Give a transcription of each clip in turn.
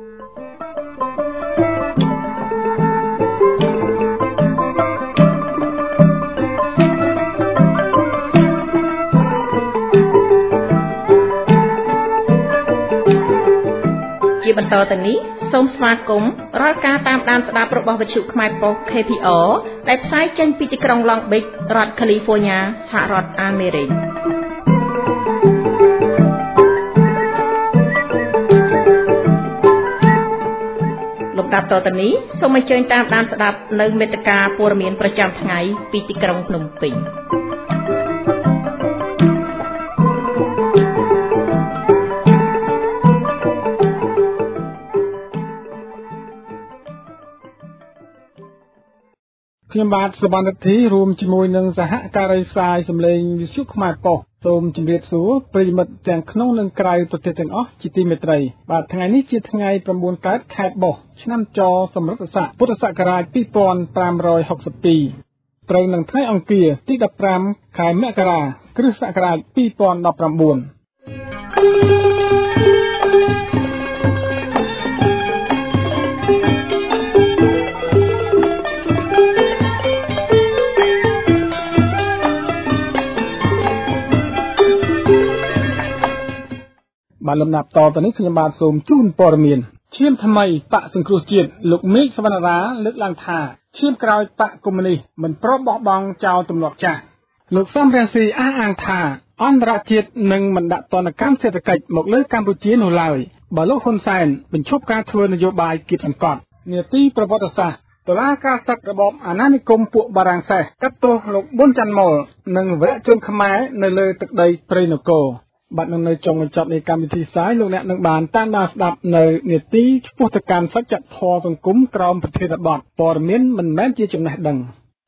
ជាបន្តទៅនេះសូមស្វាគមន៍រាល់ការតាមដានស្ដាប់របស់វិទ្យុខ្មែរប៉ុស្តិ៍ KPR ដែលផ្សាយចេញពីទីក្រុង Long Beach រដ្ឋ California សហរដ្ឋអាមេរិកលំដាប់តទៅនេះសូមអញ្ជើញតាមដានស្ដាប់នៅមេត្តាព័ត៌មានប្រចាំថ្ងៃពីទីក្រុងភ្នំពេញខ្ញុំបាទសុវណ្ណរិទ្ធីរួមជាមួយនឹងសហការីផ្សាយសម្លេងវិទ្យុខ្មែរប៉ុស្តិ៍សូមជម្រាបសួរប្រិយមិត្តទាំងក្នុងនិងក្រៅប្រទេសទាំងអស់ជាទីមេត្រីបាទថ្ងៃនេះជាថ្ងៃ9កើតខែបុស្សឆ្នាំចសម្រិតស័កពុទ្ធសករាជ2562ត្រូវនឹងថ្ងៃអង្គារទី15ខែមករាគ្រិស្តសករាជ2019បាទលំដាប់តទៅនេះខ្ញុំបាទសូមជូនព័ត៌មានឈាមថ្មីបកសង្គ្រោះជាតិលោកមេឃសវណ្ណារាលើកឡើងថាឈាមក្រោយបកកុម្មុយនីសមិនព្រមបោះបង់ចោលទម្លាប់ចាស់លោកសំរងស៊ីអះអាងថាអន្តរជាតិនឹងមិនដាក់ទណ្ឌកម្មសេដ្ឋកិច្ចមកលើកម្ពុជានោះឡើយបើលោកហ៊ុនសែនបញ្ឈប់ការធ្វើនយោបាយគៀបសង្កត់នាទីប្រវត្តិសាស្ត្រតុលាការសឹករបបអាណានិគមពួកបារាំងសេះកាត់ទោសលោកប៊ុនច័ន្ទម៉ុលនិងវរៈជនខ្មែរនៅលើទឹកដីព្រៃនគរបាទនៅចុងបញ្ចប់នៃកម្មវិធីផ្សាយលោកអ្នកនឹងបានតាមដានស្ដាប់នៅនាទីឆ្ពោះទៅកាន់សច្ចធម៌សង្គមក្រោមប្រធានបទព័ត៌មានមិនមែនជាចំណេះដឹង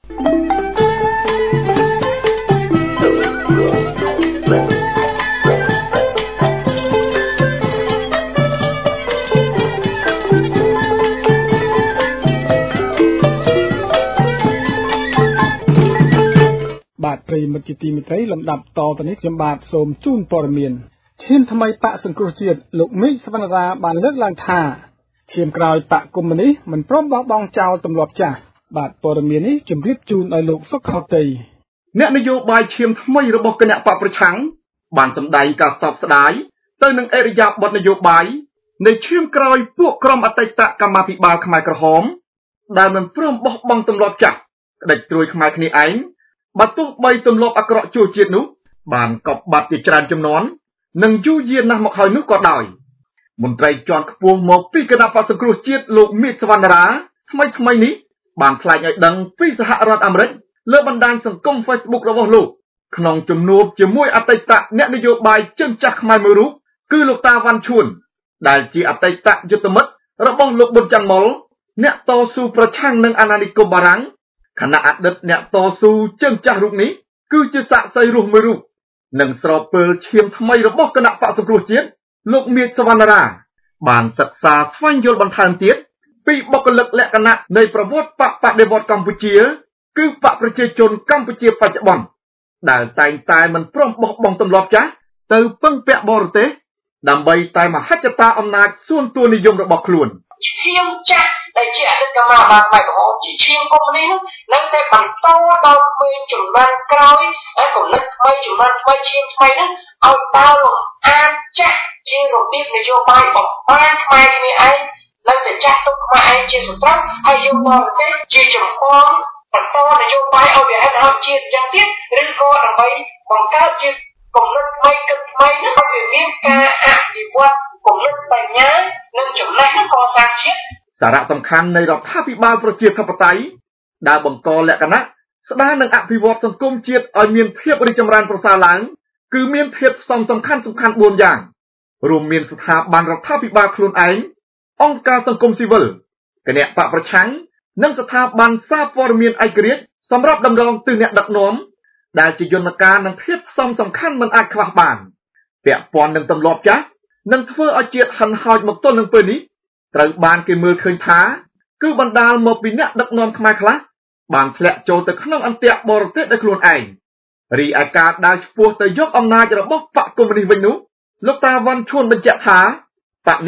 បាទប្រិយមិត្តជាទីមេត្រីលំដាប់តទៅនេះខ្ញុំបាទសូមជូនព័ត៌មានឈាមថ្មីបកសង្គ្រោះជាតិលោកមេឃសវណ្ណារាបានលើកឡើងថាឈាមក្រោយបកកុម្មុយនីសមិនព្រមបោះបង់ចោលទម្លាប់ចាស់បាទព័ត៌មាននេះជម្រាបជូនឲ្យលោកសុខខុសតីអ្នកនយោបាយឈាមថ្មីរបស់គណៈបកប្រឆាំងបានសម្ដែងការសោកស្ដាយទៅនឹងអរិយាប័ត្រនយោបាយនៃឈាមក្រោយពួកក្រុមអតីតកម្មាភិបាលខ្មែរក្រហមដែលមិនព្រមបោះបង់ទម្លាប់ចាស់ក្តិចត្រួយខ្មែរគ្នាឯងបើទោះបីទម្លាប់អាក្រក់ជួជាតិនោះបានកប់បាត់ជាច្រើនចំនួននិងយូរយារណាស់មកហើយនោះក៏ដោយមន្ត្រីជាន់ខ្ពស់មកពីគណៈបក្សសង្គ្រោះជាតិលោកមេឃសវណ្ណារាថ្មីនេះបានថ្លែងឲ្យដឹងពីសហរដ្ឋអាមេរិកលើបណ្ដាញសង្គម Facebook របស់លោកក្នុងជំនួបជាមួយអតីតអ្នកនយោបាយជើងចាស់ខ្មែរមួយរូបគឺលោកតាវ៉ាន់ឈួនដែលជាអតីតយុទ្ធមិត្តរបស់លោកប៊ុនច័ន្ទម៉ុលអ្នកតស៊ូប្រឆាំងនឹងអាណានិគមបារាំងខណៈអតីតអ្នកតស៊ូជើងចាស់រូបនេះគឺជាសាក្សីរស់មួយរូបនិងស្របពេលឈាមថ្មីរបស់គណៈបក្សសង្គ្រោះជាតិលោកមេឃសវណ្ណារាបានសិក្សាស្វែងយល់បន្ថែមទៀតពីបុគ្គលិកលក្ខណៈនៃប្រវត្តិបកបដិវត្តកម្ពុជាគឺបកប្រជាជនកម្ពុជាបច្ចុប្បន្នដែលតែងតែមិនព្រមបោះបង់ទម្លាប់ចាស់ទៅពឹងពាក់បរទេសដើម្បីតែមហិច្ឆតាអំណាចសួនទួលនិយមរបស់ខ្លួនឈាមចាស់ដែលជាអតីតកម្មាភិបាលខ្មែរក្រហមជាឈាមកុម្មុយនីសនៅតែបន្តដល់ក្មេងជំនាន់ក្រោយហើយកុលិតថ្មីជំនាន់ថ្មីឈាមថ្មីហ្នឹងឲ្យតើលំអានចាស់ជារបៀបនយោបាយបំបានខ្មែរគ្នាឯងនៅតែចាស់ទុកខ្មែរឯងជាសត្រូវហើយយកបរទេសជាចម្បងបន្តនយោបាយឲ្យវាហិតហោចជាតិយ៉ាងទៀតឬក៏ដើម្បីបង្កើតជាគំនិតថ្មីគិតថ្មីហ្នឹងឲ្យវាមានការអភិវឌ្ឍគំនិតបញ្ញានិងចំណេះកសាងជាតិសារៈសំខាន់នៃរដ្ឋាភិបាលប្រជាធិបតេយ្យដែលបន្តលក្ខណៈស្ដារនិងអភិវឌ្ឍសង្គមជាតិឲ្យមានភាពរីកចម្រើនប្រសើរឡើងគឺមានភាពផ្សំសំខាន់4យ៉ាងរួមមានស្ថាប័នរដ្ឋាភិបាលខ្លួនឯងអង្គការសង្គមស៊ីវិលគណៈបកប្រឆាំងនិងស្ថាប័នសារព័ត៌មានឯករាជ្យសម្រាប់តម្រង់ទិសអ្នកដឹកនាំដែលជាយន្តការនិងភាពផ្សំសំខាន់មិនអាចខ្វះបានពាក់ព័ន្ធនឹងទម្លាប់ចាស់និងធ្វើឲ្យជាតិហិនហោចមកទល់នឹងពេលនេះត្រូវបានគេមើលឃើញថាគឺបណ្ដាលមកពីអ្នកដឹកនាំខ្មែរខ្លះបានធ្លាក់ចូលទៅក្នុងអន្ទាក់បរទេសដោយខ្លួនឯងរីឯការដើរឆ្ពោះទៅយកអំណាចរបស់បកកុម្មុយនីសវិញនោះលោកតាវ៉ាន់ឈួនបញ្ជាក់ថាបកនេះ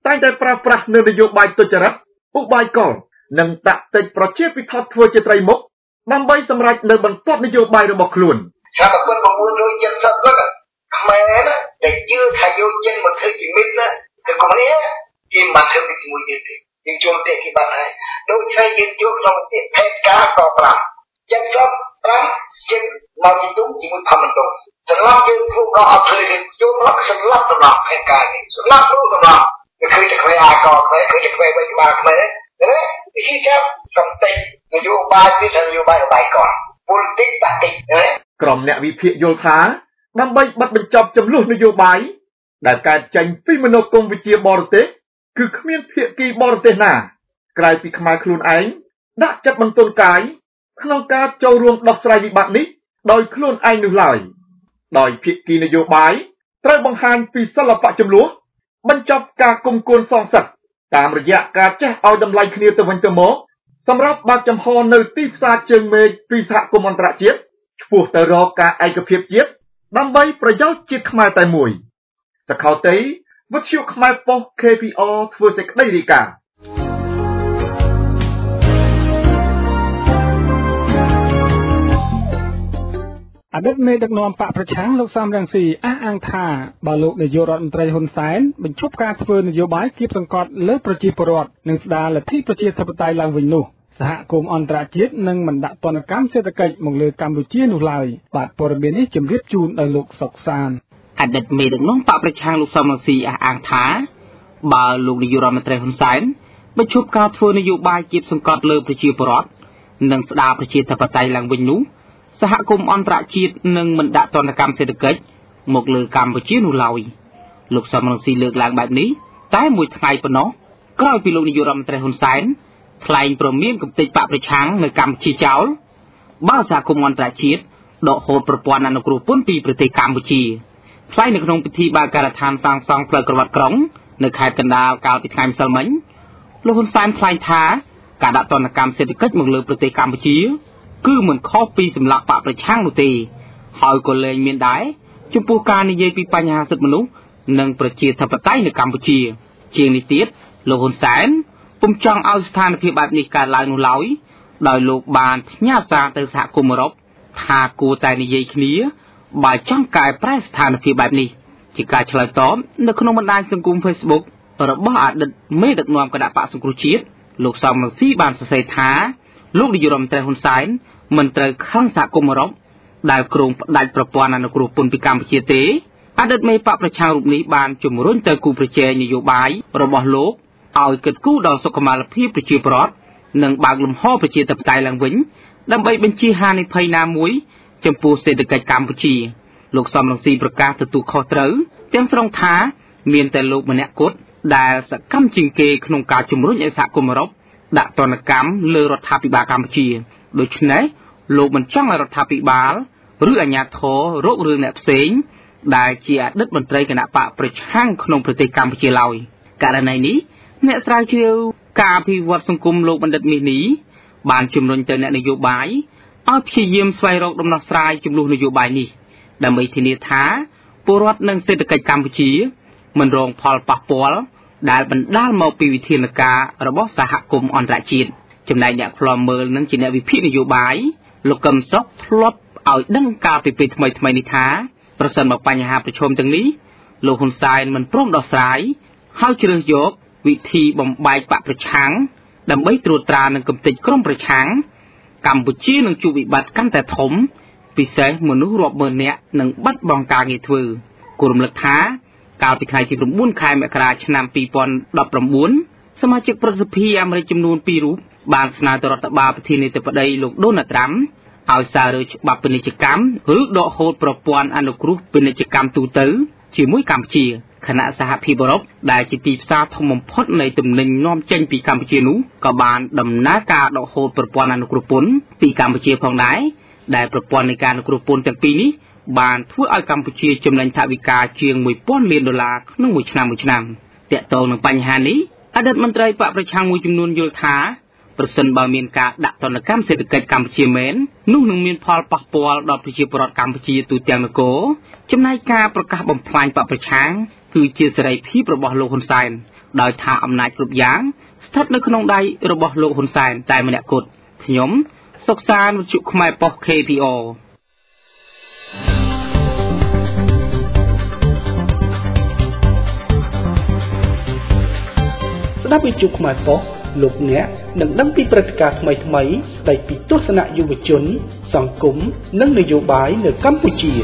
តែតែប្រើប្រាស់នៅនយោបាយទុច្ចរិតឧបាយកលនិងដាក់តិចប្រជាពិធធ្វើជាត្រីមុខដើម្បីសម្រេចនៅបន្ទាត់នយោបាយរបស់ខ្លួនឆ្នាំ1970ហ្នឹងខ្មែរណាដែលជឿថាយោជិនមកធ្វើជាមិត្តណាគឺកុំនេះគេមិនធ្វើពីជាមួយយើងទេយើងចូលទេគេបានហើយដូចតែយើងចូលក្នុងទីផេតការក៏5 75ជិតមកទីទុំជាមួយផាមិនទុំសម្រាប់យើងគ្រូក៏អត់ឃើញទេចូលមកសម្រាប់សម្រាប់ផេតការនេះសម្រាប់គ្រូសម្រាប់គឺឃើញតែខ្មែរអាកខ្មែរឃើញតែខ្មែរវិញក្បាលខ្មែរណាវិធីចាប់សំតិចនយោបាយពីនយោបាយបាយកលpolitik taktik ក្រុមអ្នកវិភាគយល់ថាដើម្បីបិទបញ្ចប់ចំនួននយោបាយដែលកើតចេញពីមនោគមវិជ្ជាបរទេសគឺគ្មានភាគីបរទេសណាក្រៅពីខ្មែរខ្លួនឯងដាក់ចិត្តបន្ទន់កាយក្នុងការចូលរួមដោះស្រាយវិបត្តិនេះដោយខ្លួនឯងនោះឡើយដោយភាគីនយោបាយត្រូវបង្ហាញពីសិល្បៈចំនួនបញ្ចប់ការគុំគួនសងសឹកតាមរយៈការចេះឲ្យតម្លៃគ្នាទៅវិញទៅមកសម្រាប់បើកចំហនៅទីផ្សារជើងមេឃពីសហគមន៍អន្តរជាតិឆ្ពោះទៅរកការឯកភាពជាតិដើម្បីប្រយោជន៍ជាតិខ្មែរតែមួយសខោតេវិទ្យុខ្មែរប៉ុស្តិ៍ KPR ធ្វើសេចក្តីរាយការណ៍អតីតមេដឹកនាំបកប្រឆាំងលោកសំរងស៊ីអះអាងថាបើលោកនាយករដ្ឋមន្ត្រីហ៊ុនសែនបញ្ឈប់ការធ្វើនយោបាយគៀបសង្កត់លើប្រជាពលរដ្ឋនិងស្ដារលទ្ធិប្រជាធិបតេយ្យឡើងវិញនោះសហគមន៍អន្តរជាតិនឹងមិនដាក់ទណ្ឌកម្មសេដ្ឋកិច្ចមកលើកម្ពុជានោះឡើយបាទព័ត៌មាននេះជម្រាបជូនដល់លោកសុកសានអតីតមេដឹកនាំបកប្រឆាំងលោកសំរងស៊ីអះអាងថាបើលោកនាយករដ្ឋមន្ត្រីហ៊ុនសែនបញ្ឈប់ការធ្វើនយោបាយគៀបសង្កត់លើប្រជាពលរដ្ឋនិងស្ដារប្រជាធិបតេយ្យឡើងវិញនោះសហគមន៍អន្តរជាតិនឹងមិនដាក់ទណ្ឌកម្មសេដ្ឋកិច្ចមកលើកម្ពុជានោះឡើយលោកសំរងស៊ីលើកឡើងបែបនេះតែមួយថ្ងៃប៉ុណ្ណោះក្រោយពីលោកនាយករដ្ឋមន្ត្រីហ៊ុនសែនថ្លែងព្រមានគំតិចបកប្រឆាំងនៅកម្ពុជាចោលបើសហគមន៍អន្តរជាតិដកហូតប្រព័ន្ធអនុគ្រោះពន្ធពីប្រទេសកម្ពុជាថ្លែងនៅក្នុងពិធីបើកការដ្ឋានសាងសង់ផ្លូវក្រវ៉ាត់ក្រុងនៅខេត្តកណ្ដាលកាលពីថ្ងៃម្សិលមិញលោកហ៊ុនសែនថ្លែងថាការដាក់ទណ្ឌកម្មសេដ្ឋកិច្ចមកលើប្រទេសកម្ពុជាគឺមិនខុសពីសម្លាប់បកប្រឆាំងនោះទេហើយក៏លែងមានដែរចំពោះការនិយាយពីបញ្ហាសិទ្ធិមនុស្សនិងប្រជាធិបតេយ្យនៅកម្ពុជាជាងនេះទៀតលោកហ៊ុនសែនពុំចង់ឲ្យស្ថានភាពបែបនេះកើតឡើងនោះឡើយដោយលោកបានផ្ញើសារទៅសហគមន៍អឺរ៉ុបថាគួរតែនិយាយគ្នាបើចង់កែប្រែស្ថានភាពបែបនេះជាការឆ្លើយតបនៅក្នុងបណ្ដាញសង្គម Facebook របស់អតីតមេដឹកនាំគណៈបក្សសង្គ្រោះជាតិលោកសំរងស៊ីបានសរសេរថាលោកនាយករដ្ឋមន្ត្រីហ៊ុនសែនមិនត្រូវខឹងសហគមន៍អឺរ៉ុបដែលគ្រោងផ្ដាច់ប្រព័ន្ធអនុគ្រោះពន្ធពីកម្ពុជាទេអតីតមេបកប្រឆាំងរូបនេះបានជំរុញទៅគូប្រជែងនយោបាយរបស់លោកឲ្យគិតគូរដល់សុខុមាលភាពប្រជាពលរដ្ឋនិងបើកលំហប្រជាធិបតេយ្យឡើងវិញដើម្បីបញ្ជៀសហានិភ័យណាមួយចំពោះសេដ្ឋកិច្ចកម្ពុជាលោកសំរងស៊ីប្រកាសទទួលខុសត្រូវទាំងស្រុងថាមានតែលោកម្នាក់គត់ដែលសកម្មជាងគេក្នុងការជំរុញឲ្យសហគមន៍អឺរ៉ុបដាក់ទណ្ឌកម្មលើរដ្ឋាភិបាលកម្ពុជាដូច្នេះលោកមិនចង់ឲ្យរដ្ឋាភិបាលឬអាជ្ញាធររករឿងអ្នកផ្សេងដែលជាអតីតមន្ត្រីគណៈបកប្រឆាំងក្នុងប្រទេសកម្ពុជាឡើយករណីនេះអ្នកស្រាវជ្រាវការអភិវឌ្ឍសង្គមលោកបណ្ឌិតមាសនេះបានជំរុញទៅអ្នកនយោបាយឲ្យព្យាយាមស្វែងរកដំណោះស្រាយចំនួននយោបាយនេះដើម្បីធានាថាពលរដ្ឋនិងសេដ្ឋកិច្ចកម្ពុជាមិនរងផលប៉ះពាល់ដែលបណ្ដាលមកពីវិធានការរបស់សហគមន៍អន្តរជាតិចំណែកអ្នកខ្លាំមើលនិងជាអ្នកវិភាគនយោបាយលោកកឹមសុខធ្លាប់ឲ្យដឹងកាលពីពេលថ្មីៗនេះថាប្រសិនបើបញ្ហាប្រឈមទាំងនេះលោកហ៊ុនសែនមិនព្រមដោះស្រាយហើយជ្រើសយកវិធីបំបែកបកប្រឆាំងដើម្បីត្រួតត្រានឹងគំនិតក្រុមប្រឆាំងកម្ពុជានឹងជួបវិបត្តិកាន់តែធំពិសេសមនុស្សរាប់ម៉ឺននាក់នឹងបាត់បង់ការងារធ្វើគួររំលឹកថាកាលពីថ្ងៃទី9ខែមករាឆ្នាំ2019សមាជិកប្រសិទ្ធិអាមេរិកចំនួន2រូបបានស្នើទៅរដ្ឋបាលប្រធានាធិបតីលោកដូណាល់ត្រាំឲ្យសាររើច្បាប់ពាណិជ្ជកម្មឬដកហូតប្រព័ន្ធអនុគ្រោះពាណិជ្ជកម្មទូទៅជាមួយកម្ពុជាខណៈសហភាពអឺរ៉ុបដែលជាទីផ្សារធំបំផុតនៃទំនិញនាំចេញពីកម្ពុជានោះក៏បានដំណើរការដកហូតប្រព័ន្ធអនុគ្រោះពន្ធពីកម្ពុជាផងដែរដែលប្រព័ន្ធនៃការអនុគ្រោះពន្ធទាំងពីរនេះបានធ្វើឲ្យកម្ពុជាចំណេញថវិកាជាង$1000 លានក្នុងមួយឆ្នាំទាក់ទងនឹងបញ្ហានេះអតីតមន្ត្រីបកប្រឆាំងមួយចំនួនយល់ថាប្រសិនបើមានការដាក់ទណ្ឌកម្មសេដ្ឋកិច្ចកម្ពុជាមែននោះនឹងមានផលប៉ះពាល់ដល់ប្រជាពលរដ្ឋកម្ពុជាទូទាំងនគរចំណែកការប្រកាសបំផ្លាញបកប្រឆាំងគឺជាសេរីភាពរបស់លោកហ៊ុនសែនដោយថាអំណាចគ្រប់យ៉ាងស្ថិតនៅក្នុងដៃរបស់លោកហ៊ុនសែនតែម្នាក់គត់ខ្ញុំសុកសានវិទ្យុខ្មែរប៉ុស្តិ៍ KPO ស្ដាប់វិទ្យុខ្មែរប៉ុស្តិ៍លោកអ្នកនឹងដឹងពីព្រឹត្តិការណ៍ថ្មីៗស្ដីពីទស្សនៈយុវជនសង្គមនិងនយោបាយនៅកម្ពុជា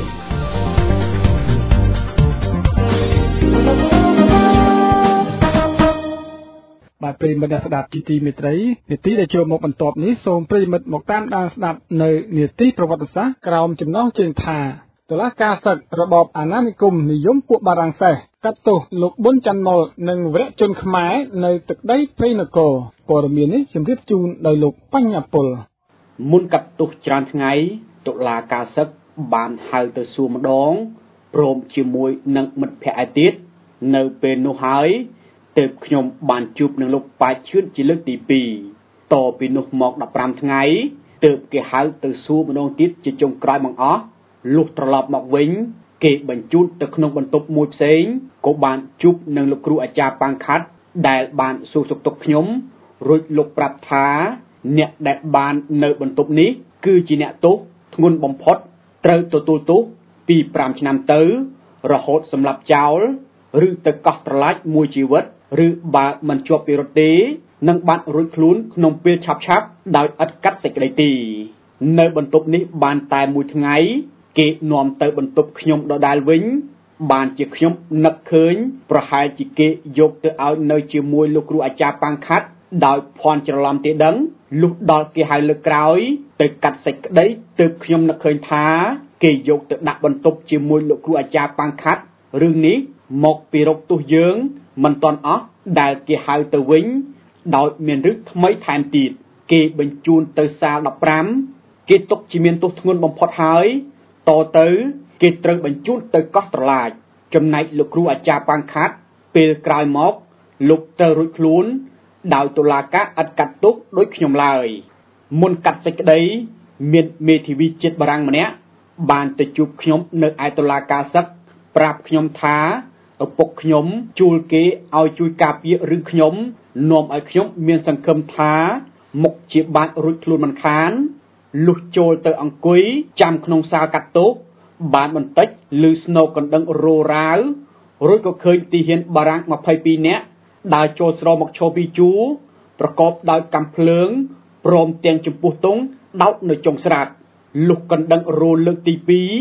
បាទប្រិមិត្តអ្នកស្ដាប់ជាទីមេត្រីនាទីដែលចូលមកបន្ទាប់នេះសូមប្រិមិត្តមកតាមដានស្ដាប់នៅនាទីប្រវត្តិសាស្ត្រក្រោមចំណងជើងថាតុលាការសឹករបបអាណានិគមនិយមពួកបារាំងសេះកាត់ទោសលោកប៊ុនច័ន្ទមុលនិងវរៈជនខ្មែរនៅទឹកដីព្រៃនគរព័ត៌មាននេះជម្រាបជូនដោយលោកបញ្ញពលមុនកាត់ទោសច្រើនថ្ងៃតុលាការសឹកបានហៅទៅសួរម្ដងព្រមជាមួយនឹងមិត្តភ័ក្តិឯទៀតនៅពេលនោះហើយទើបខ្ញុំបានជួបនឹងលោកប៉ាឈឿនជាលើកទី2តពីនោះមក15ថ្ងៃទើបគេហៅទៅសួរម្ដងទៀតជាចុងក្រោយបង្អស់លុះត្រឡប់មកវិញគេបញ្ជូនទៅក្នុងបន្ទប់មួយផ្សេងក៏បានជួបនឹងលោកគ្រូអាចារ្យប៉ាងខាត់ដែលបានសួរសុខទុក្ខខ្ញុំរួចលោកប្រាប់ថាអ្នកដែលបាននៅបន្ទប់នេះគឺជាអ្នកទោសធ្ងន់បំផុតត្រូវទទួលទោសពី5ឆ្នាំទៅរហូតសម្លាប់ចោលឬទៅកោះត្រឡាចមួយជីវិតឬបើមិនជាប់ពីរត់ទេនឹងបានរួចខ្លួនក្នុងពេលឆាប់ដោយឥតកាត់សេចក្តីទីនៅបន្ទប់នេះបានតែមួយថ្ងៃគេនាំទៅបន្ទប់ខ្ញុំដដែលវិញបានជាខ្ញុំនឹកឃើញប្រហែលជាគេយកទៅឲ្យនៅជាមួយលោកគ្រូអាចារ្យប៉ាងខាត់ដោយភ័ន្តច្រឡំទេដឹងលុះដល់គេហៅលើកក្រោយទៅកាត់សេចក្តីទើបខ្ញុំនឹកឃើញថាគេយកទៅដាក់បន្ទប់ជាមួយលោកគ្រូអាចារ្យប៉ាងខាត់រឿងនេះមកពីរកទោសយើងមិនទាន់អស់ដែលគេហៅទៅវិញដោយមានរឹសថ្មីថែមទៀតគេបញ្ជូនទៅសាល15គេទុកជាមានទោសធ្ងន់បំផុតហើយតទៅគេត្រូវបញ្ជូនទៅកោះត្រឡាចចំណែកលោកគ្រូអាចារ្យប៉ាងខាត់ពេលក្រោយមកលោកត្រូវរួចខ្លួនដោយតុលាការឥតកាត់ទោសដោយខ្ញុំឡើយមុនកាត់សេចក្តីមានមេធាវីជាតិបារាំងម្នាក់បានទៅជួបខ្ញុំនៅឯតុលាការសឹកប្រាប់ខ្ញុំថាឪពុកខ្ញុំជួលគេឲ្យជួយការពាររឿងខ្ញុំនាំឲ្យខ្ញុំមានសង្ឃឹមថាមុខជាបានរួចខ្លួនមិនខានលុះចូលទៅអង្គុយចាំក្នុងសាលកាត់ទោសបានបន្តិចឮស្នូកកណ្ដឹងរោរាវរួចក៏ឃើញទីហ៊ានបារាំង22នាក់ដើរចូលស្រោមកឈរពីជួរប្រកបដោយកាំភ្លើងព្រមទាំងចំពោះទង់ដោតនៅចុងស្រាតលុះកណ្ដឹងរោលើកទី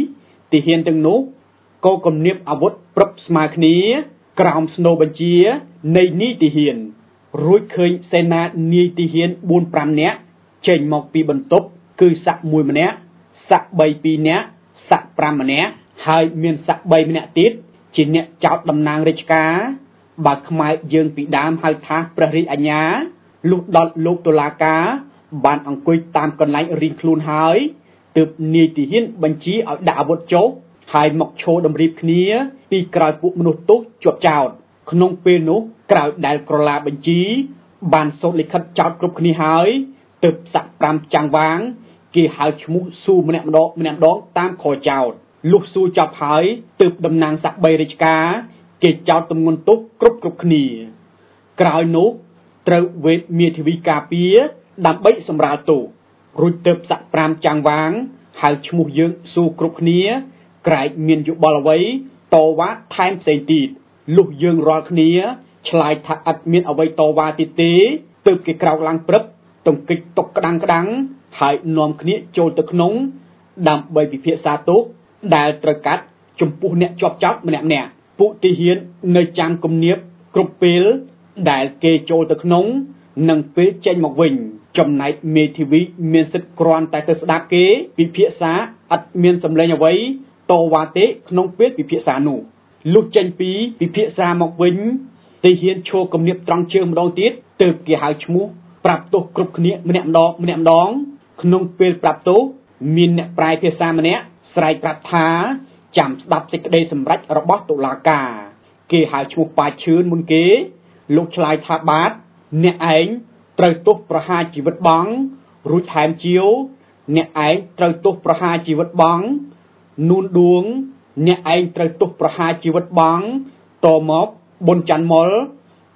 2ទីហ៊ានទាំងនោះក៏គំនាបអាវុធព្រឹបស្មើគ្នាក្រោមស្នូបញ្ជានៃនីតិហ៊ានរួចឃើញសេនានាយទីហ៊ាន 4-5 នាក់ចេញមកពីបន្ទប់គឺស័ក្តិ1ម្នាក់ស័ក្តិ3 2នាក់ស័ក្តិ5ម្នាក់ហើយមានស័ក្តិ3ម្នាក់ទៀតជាអ្នកចោទតំណាងរាជការបើខ្មែរយើងពីដើមហៅថាព្រះរាជអាជ្ញាលុះដល់លោកតុលាការបានអង្គុយតាមកន្លែងរៀងខ្លួនហើយទើបនាយទីហ៊ានបញ្ជាឲ្យដាក់អាវុធចុះហើយមកឈរតម្រៀបគ្នាពីក្រោយពួកមនុស្សទោសជាប់ចោទក្នុងពេលនោះក្រោយដែលក្រឡាបញ្ជីបានសូត្រលិខិតចោទគ្រប់គ្នាហើយទើបស័ក្តិ5ចាំងវាងគេហៅឈ្មោះស៊ូម្នាក់ម្ដងតាមខចោទលុះស៊ូចប់ហើយទើបតំណាងស័ក្តិ3រាជការគេចោទទម្ងន់ទោសគ្រប់គ្នាក្រោយនោះត្រូវវេទមេធាវីការពារដើម្បីសម្រាលទោសរួចទើបស័ក្តិ5ចាំងវាងហៅឈ្មោះយើងស៊ូគ្រប់គ្នាក្រែកមានយោបល់អ្វីតវ៉ាថែមផ្សេងទៀតលុះយើងរាល់គ្នាឆ្លើយថាឥតមានអ្វីតវ៉ាទៀតទេទើបគេក្រោកឡើងព្រឹបទង្គិចតុកក្តាំងហើយនាំគ្នាចូលទៅក្នុងដើម្បីពិភាក្សាទោសដែលត្រូវកាត់ចំពោះអ្នកជាប់ចោទម្នាក់ពួកទីហ៊ាននៅចាំគំនាបគ្រប់ពេលដែលគេចូលទៅក្នុងនិងពេលចេញមកវិញចំណែកមេធាវីមានសិទ្ធិគ្រាន់តែទៅស្ដាប់គេពិភាក្សាឥតមានសម្លេងអ្វីតវ៉ាទេក្នុងពេលពិភាក្សានោះលុះចេញពីពិភាក្សាមកវិញទីហ៊ានឈរគំនាបត្រង់ជើងម្ដងទៀតទើបគេហៅឈ្មោះប្រាប់ទោសគ្រប់គ្នាម្នាក់ម្ដងក្នុងពេលប្រាប់ទោសមានអ្នកប្រាយភាសាម្នាក់ស្រែកប្រាប់ថាចាំស្ដាប់សេចក្តីសម្រេចរបស់តុលាការគេហៅឈ្មោះប៉ាឈឿនមុនគេលោកឆ្លើយថាបាទអ្នកឯងត្រូវទោសប្រហារជីវិតបង់រួចថែមជាវអ្នកឯងត្រូវទោសប្រហារជីវិតបង់នួនដួងអ្នកឯងត្រូវទោសប្រហារជីវិតបង់តមកប៊ុនច័ន្ទមុល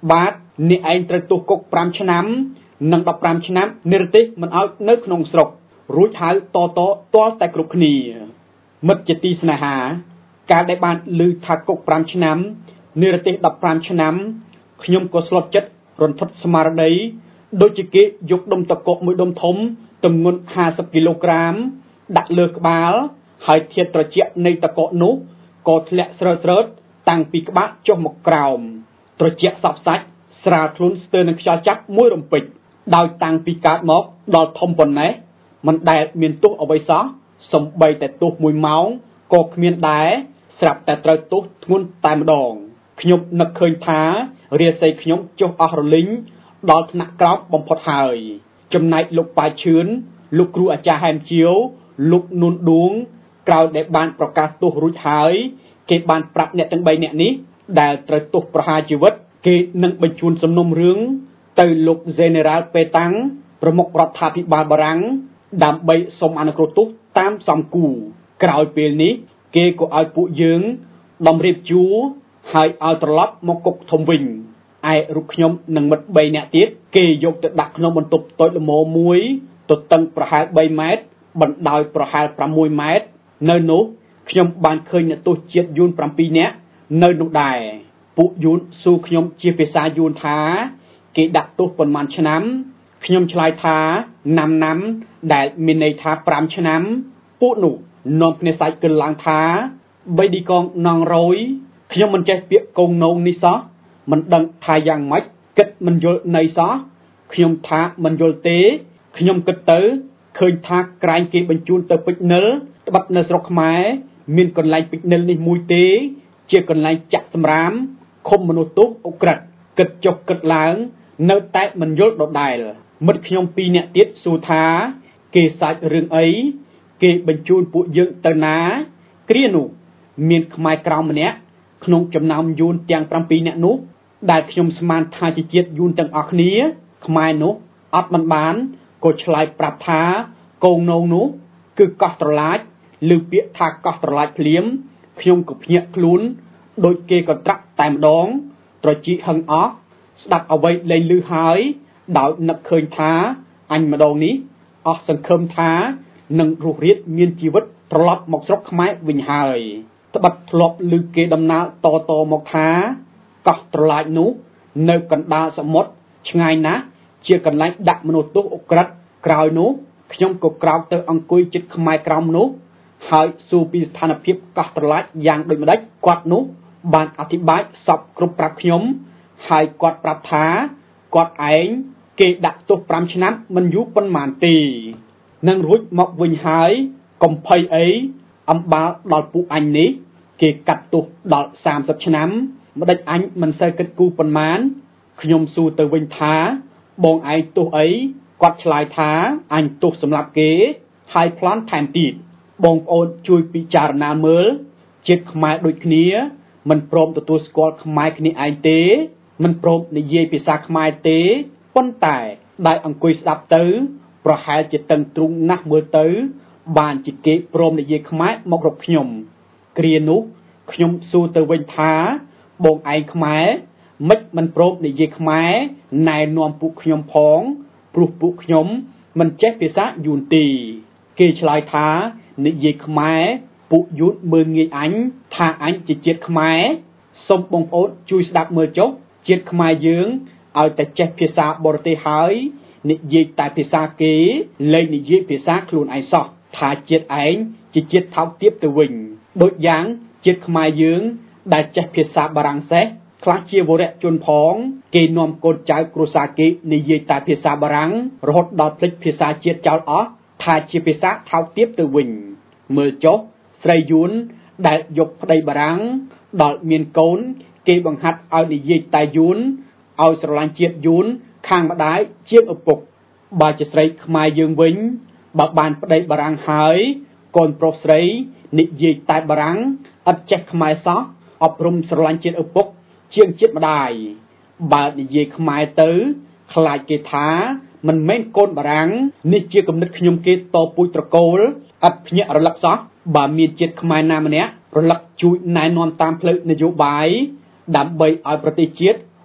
បាទអ្នកឯងត្រូវទោសគុក5ឆ្នាំ និង15ឆ្នាំនិរទេសមិនឲ្យនៅក្នុងស្រុករួចហៅតទាល់តែគ្រប់គ្នាមិត្តជាទីស្នេហាកាលដែលបានឮថាគុក5ឆ្នាំនិរទេស15ឆ្នាំខ្ញុំក៏ស្លុតចិត្តរន្ធត់ស្មារតីដូចជាគេយកដុំតកកមួយដុំធំទម្ងន់50គីឡូក្រាមដាក់លើក្បាលហើយធាតុត្រជាក់នៃតកកនោះក៏ធ្លាក់ស្រើតតាំងពីក្បាលចុះមកក្រោមត្រជាក់សពសាច់ស្រាលខ្លួនស្ទើរនឹងខ្យល់ចាប់មួយរំពេចដោយតាំងពីកើតមកដល់ធំប៉ុណ្ណេះមិនដែលមានទោសអ្វីសោះសំបីតែទោស1ម៉ោងក៏គ្មានដែរស្រាប់តែត្រូវទោសធ្ងន់តែម្ដងខ្ញុំនឹកឃើញថារាសីខ្ញុំចុះអស់រលីងដល់ថ្នាក់ក្រោមបំផុតហើយចំណែកលោកប៉ាឈឿនលោកគ្រូអាចារ្យហែមជាវលោកនួនឌួងក្រោយដែលបានប្រកាសទោសរួចហើយគេបានប្រាប់អ្នកទាំង3នាក់នេះដែលត្រូវទោសប្រហារជីវិតគេនឹងបញ្ជូនសំណុំរឿងទៅលោក General ពេតាំងប្រមុខរដ្ឋាភិបាលបារាំងដើម្បីសុំអនុគ្រោះទោសតាមសំគួរក្រោយពេលនេះគេក៏ឲ្យពួកយើងដំរៀបជួរហើយឲ្យត្រឡប់មកគុកធំវិញឯរូបខ្ញុំនិងមិត្ត3នាក់ទៀតគេយកទៅដាក់ក្នុងបន្ទប់តូចល្មមមួយទទឹងប្រហែល3ម៉ែត្របណ្ដោយប្រហែល6ម៉ែត្រនៅនោះខ្ញុំបានឃើញអ្នកទោសជាតិយួន7នាក់នៅនោះដែរពួកយួនសួរខ្ញុំជាភាសាយួនថាគេដាក់ទោសប៉ុន្មានឆ្នាំខ្ញុំឆ្លើយថាណាំដែលមានន័យថា5ឆ្នាំពួកនោះនាំគ្នាសាច់គិលឡើងថាបីឌីកងណងរយខ្ញុំមិនចេះពាក្យកងនងនេះសោះមិនដឹងថាយ៉ាងម៉េចគិតមិនយល់ន័យសោះខ្ញុំថាមិនយល់ទេខ្ញុំគិតទៅឃើញថាក្រែងគេបញ្ជូនទៅពេជ្រនិលត្បិតនៅស្រុកខ្មែរមានកន្លែងពេជ្រនិលនេះមួយទេជាកន្លែងចាក់សម្រាមឃុំមនុស្សទោសអុក្រិតគិតចុះគិតឡើងនៅតែមិនយល់ដដែលមិត្តខ្ញុំ2នាក់ទៀតសួរថាគេសាច់រឿងអីគេបញ្ជូនពួកយើងទៅណាគ្រានោះមានខ្មែរក្រៅម្នាក់ក្នុងចំណោមយួនទាំង7នាក់នោះដែលខ្ញុំស្មានថាជាជាតិយួនទាំងអស់គ្នាខ្មែរនោះអត់បានក៏ឆ្លើយប្រាប់ថាកងនងនោះគឺកោះត្រឡាចឬពាក្យថាកោះត្រឡាចភ្លាមខ្ញុំក៏ភ្ញាក់ខ្លួនដូចគេកន្ត្រាក់តែម្ដងត្រជីហឹងអស់ស្ដាប់អ្វីលែងឮហើយដោយនឹកឃើញថាអញម្ដងនេះអស់សង្ឃឹមថានឹងរស់រានមានជីវិតត្រឡប់មកស្រុកខ្មែរវិញហើយត្បិតធ្លាប់ឮគេដំណើរតមកថាកោះត្រឡាចនោះនៅកណ្ដាលសមុទ្រឆ្ងាយណាស់ជាកន្លែងដាក់មនុស្សទោសអុក្រិតក្រោយនោះខ្ញុំក៏ក្រោកទៅអង្គុយជិតខ្មែរក្រោមនោះហើយសួរពីស្ថានភាពកោះត្រឡាចយ៉ាងដូចម្ដេចគាត់នោះបានអធិប្បាយសពគ្រប់ប្រាប់ខ្ញុំហើយគាត់ប្រាប់ថាគាត់ឯងគេដាក់ទោស5ឆ្នាំមិនយូរប៉ុន្មានទេនឹងរួចមកវិញហើយកុំភ័យអីអំបាលដល់ពួកអញនេះគេកាត់ទោសដល់30ឆ្នាំម្ដេចអញមិនសូវគិតគូរប៉ុន្មានខ្ញុំសួរទៅវិញថាបងឯងទោសអីគាត់ឆ្លើយថាអញទោសសម្លាប់គេហើយប្លន់ថែមទៀតបងប្អូនជួយពិចារណាមើលជាតិខ្មែរដូចគ្នាមិនព្រមទទួលស្គាល់ខ្មែរគ្នាឯងទេមិនព្រមនិយាយភាសាខ្មែរទេប៉ុន្តែដែលអង្គុយស្ដាប់ទៅប្រហែលជាតឹងទ្រូងណាស់មើលទៅបានជាគេព្រមនិយាយខ្មែរមករកខ្ញុំគ្រានោះខ្ញុំសួរទៅវិញថាបងឯងខ្មែរមិនព្រមនិយាយខ្មែរណែនាំពួកខ្ញុំផងព្រោះពួកខ្ញុំមិនចេះភាសាយួនទេគេឆ្លើយថានិយាយខ្មែរពួកយួនមើលងាយអញថាអញជាជាតិខ្មែរសូមបងប្អូនជួយស្ដាប់មើលចុះជាតិខ្មែរយើងឲ្យតែចេះភាសាបរទេសហើយនិយាយតែភាសាគេលែងនិយាយភាសាខ្លួនឯងសោះថាជាតិឯងជាជាតិថោកទាបទៅវិញដូចយ៉ាងជាតិខ្មែរយើងដែលចេះភាសាបារាំងសេះខ្លះជាវរៈជនផងគេនាំកូនចៅគ្រួសារគេនិយាយតែភាសាបារាំងរហូតដល់ភ្លេចភាសាជាតិចោលអស់ថាជាភាសាថោកទាបទៅវិញមើលចុះស្រីយួនដែលយកប្តីបារាំងដល់មានកូនគេបង្ហាត់ឲ្យនិយាយតែយួនឲ្យស្រឡាញ់ជាតិយួនខាងម្ដាយជាឪពុកបើជាស្រីខ្មែរយើងវិញបើបានប្តីបារាំងហើយកូនប្រុសស្រីនិយាយតែបារាំងអត់ចេះខ្មែរសោះអប់រំស្រឡាញ់ជាតិឪពុកជាងជាតិម្ដាយបើនិយាយខ្មែរទៅខ្លាចគេថាមិនមែនកូនបារាំងនេះជាគំនិតខ្ញុំគេតពូជត្រកូលអត់ភ្ញាក់រលឹកសោះបើមានជាតិខ្មែរណាម្នាក់រលឹកជួយណែនាំតាមផ្លូវនយោបាយដើម្បីឲ្យប្រទេសជាតិ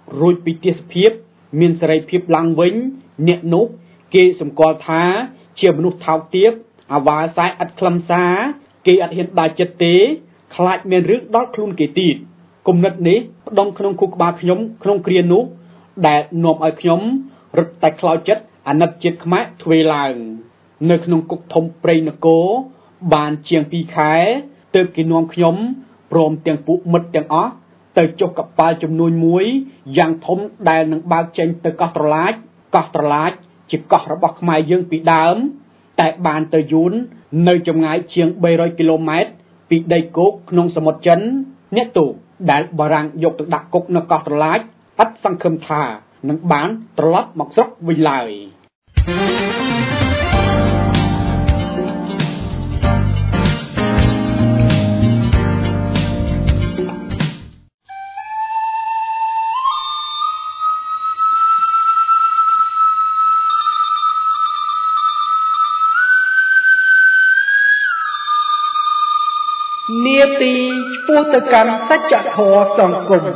រួចពីទេសភាពមានសេរីភាពឡើងវិញអ្នកនោះគេសម្គាល់ថាជាមនុស្សថោកទាបអាវ៉ាសាយឥតខ្លឹមសារគេអត់ហ៊ានដាច់ចិត្តទេខ្លាចមានរឿងដល់ខ្លួនគេទៀតគំនិតនេះផ្ដុំក្នុងខួរក្បាលខ្ញុំក្នុងគ្រានោះដែលនាំឲ្យខ្ញុំរត់តែខ្លោចចិត្តអាណិតជាតិខ្មែរទ្វេឡើងនៅក្នុងគុកធំព្រៃនគរបានជាង2ខែទើបគេនាំខ្ញុំព្រមទាំងពួកមិត្តទាំងអស់ទៅចុះកប៉ាល់ចំនួនមួយយ៉ាងធំដែលនឹងបើកចេញទៅកោះត្រឡាចជាកោះរបស់ខ្មែរយើងពីដើមតែបានទៅយួននៅចម្ងាយជាង300គីឡូម៉ែត្រពីដីគោកក្នុងសមុទ្រចិនអ្នកទូដែលបារាំងយកទៅដាក់គុកនៅកោះត្រឡាចឥតសង្ឃឹមថានឹងបានត្រឡប់មកស្រុកវិញឡើយនាទីឆ្ពោះទៅកាន់សច្ចធម៌សង្គម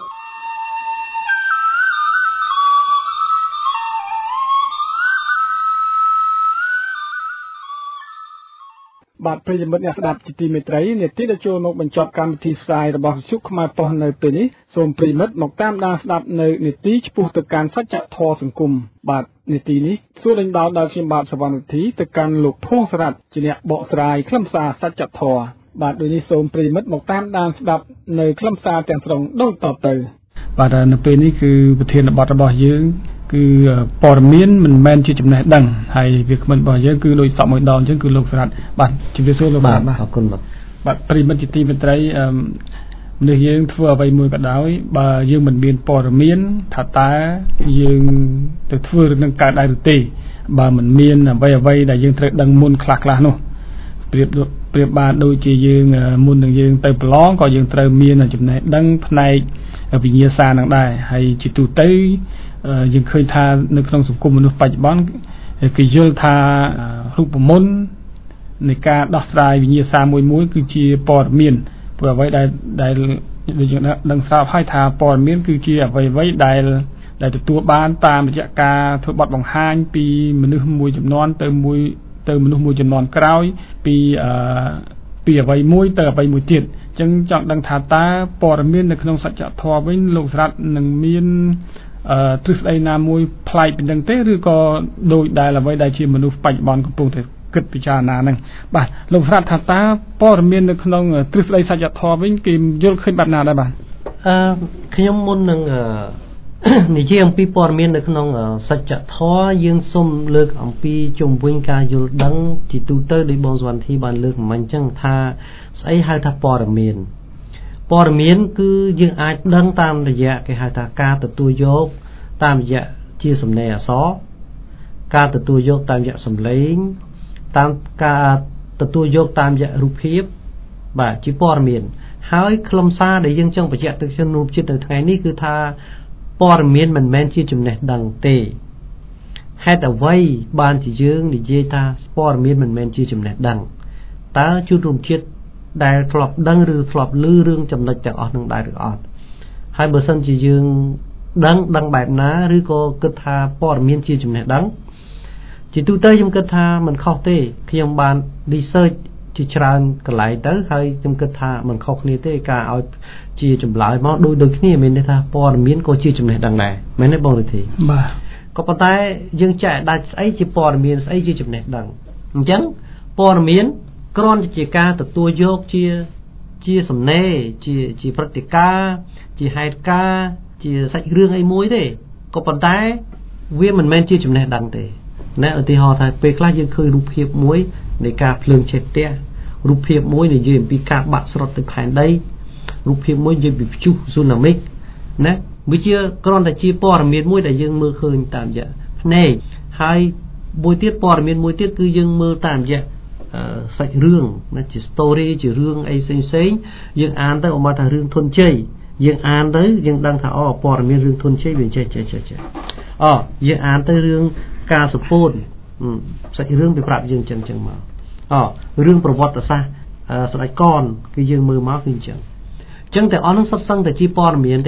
បាទប្រិយមិត្តអ្នកស្ដាប់ជាទីមេត្រីនាទីដែលចូលមកបញ្ចប់កម្មវិធីផ្សាយរបស់វិទ្យុខ្មែរប៉ុស្តិ៍នៅពេលនេះសូមប្រិយមិត្តមកតាមដានស្ដាប់នៅនាទីឆ្ពោះទៅកាន់សច្ចធម៌សង្គមបាទនាទីនេះសួរដេញដោលដល់ខ្ញុំបាទសវណ្ណវិធីទៅកាន់លោកភួងសារ៉ាត់ជាអ្នកបកស្រាយខ្លឹមសារសច្ចធម៌បាទដូចនេះសូមប្រិយមិត្តមកតាមដានស្ដាប់នៅខ្លឹមសារទាំងស្រុងដូចតទៅបាទនៅពេលនេះគឺប្រធានបទរបស់យើងគឺព័ត៌មានមិនមែនជាចំណេះដឹងហើយវាគ្មិនរបស់យើងគឺដូចសពមួយដងអញ្ចឹងគឺលោកសារ៉ាត់បាទជម្រាបសួរលោកបាទអរគុណបាទប្រិយមិត្តជាទីមេត្រីមនុស្សយើងធ្វើអ្វីមួយក៏ដោយបើយើងមិនមានព័ត៌មានថាតើយើងទៅធ្វើរឿងនឹងកើតដែរឬទេបើមិនមានអ្វីដែលយើងត្រូវដឹងមុនខ្លះនោះប្រៀបបានដូចជាយើងមុននឹងយើងទៅប្រឡងក៏យើងត្រូវមានចំណេះដឹងផ្នែកវិញ្ញាសានឹងដែរហើយជាទូទៅយើងឃើញថានៅក្នុងសង្គមមនុស្សបច្ចុប្បន្នគេយល់ថារូបមន្តនៃការដោះស្រាយវិញ្ញាសាមួយគឺជាព័ត៌មានព្រោះអ្វីដែលយើងដឹងស្រាប់ហើយថាព័ត៌មានគឺជាអ្វីដែលទទួលបានតាមរយៈការធ្វើបទបង្ហាញពីមនុស្សមួយចំនួនទៅមនុស្សមួយចំនួនក្រោយពីអ្វីមួយទៅអ្វីមួយទៀតអញ្ចឹងចង់ដឹងថាតើព័ត៌មាននៅក្នុងសច្ចធម៌វិញលោកស្រាប់នឹងមានទ្រឹស្ដីណាមួយប្លែកពីនឹងទេឬក៏ដូចដែលអ្វីដែលជាមនុស្សបច្ចុប្បន្នកំពុងតែគិតពិចារណាហ្នឹងបាទលោកស្រាប់ថាតើព័ត៌មាននៅក្នុងទ្រឹស្ដីសច្ចធម៌វិញគេយល់ឃើញបែបណាដែរបាទខ្ញុំមុននឹងនិយាយអំពីព័ត៌មាននៅក្នុងសច្ចធម៌យើងសូមលើកអំពីជំវិញការយល់ដឹងជាទូទៅដោយបងសវណ្ណធីបានលើកមិញអញ្ចឹងថាស្អីហៅថាព័ត៌មានគឺយើងអាចដឹងតាមរយៈគេហៅថាការទទួលយកតាមរយៈជាសំណេរអក្សរការទទួលយកតាមរយៈសំឡេងតាមការទទួលយកតាមរយៈរូបភាពបាទជាព័ត៌មានហើយខ្លឹមសារដែលយើងចង់បញ្ជាក់ទៅក្នុងរូបជាតិនៅថ្ងៃនេះគឺថាព័ត៌មានមិនមែនជាចំណេះដឹងទេហេតុអ្វីបានជាយើងនិយាយថាព័ត៌មានមិនមែនជាចំណេះដឹងតើជួនរួមជាតិដែលធ្លាប់ដឹងឬធ្លាប់ឮរឿងចំណុចទាំងអស់នឹងដែរឬអត់ហើយបើសិនជាយើងដឹងបែបណាឬក៏គិតថាព័ត៌មានជាចំណេះដឹងជាទូទៅខ្ញុំគិតថាមិនខុសទេខ្ញុំបាន research ជាច្រើនកន្លែងទៅហើយខ្ញុំគិតថាមិនខុសគ្នាទេការឲ្យជាចម្លើយមកដូចគ្នាមានន័យថាព័ត៌មានក៏ជាចំណេះដឹងដែរមែនទេបងរិទ្ធីបាទក៏ប៉ុន្តែយើងចែកដាច់ស្អីជាព័ត៌មានស្អីជាចំណេះដឹងអញ្ចឹងព័ត៌មានគ្រាន់តែជាការទទួលយកជាសំណេរជាព្រឹត្តិការណ៍ជាហេតុការណ៍ជាសាច់រឿងអីមួយទេក៏ប៉ុន្តែវាមិនមែនជាចំណេះដឹងទេណាឧទាហរណ៍ថាពេលខ្លះយើងឃើញរូបភាពមួយនៃការភ្លើងឆេះផ្ទះរូបភាពមួយនិយាយអំពីការបាក់ស្រុតទៅផែនដីរូបភាពមួយនិយាយពីព្យុះស៊ូណាមិណាវាជាគ្រាន់តែជាព័ត៌មានមួយដែលយើងមើលឃើញតាមរយៈភ្នែកហើយមួយទៀតព័ត៌មានមួយទៀតគឺយើងមើលតាមរយៈសាច់រឿងណាជា story ជារឿងអីផ្សេងយើងអានទៅអមថារឿងធនជ័យយើងអានទៅយើងដឹងថាព័ត៌មានរឿងធនជ័យវាចេះយើងអានទៅរឿងការសពោតសាច់រឿងវាប្រាប់យើងចឹងមករឿងប្រវត្តិសាស្ត្រស្ដេចកនគឺយើងមើលមកគឺអញ្ចឹងតែអស់នឹងសុទ្ធសឹងតែជាព័ត៌មានទេ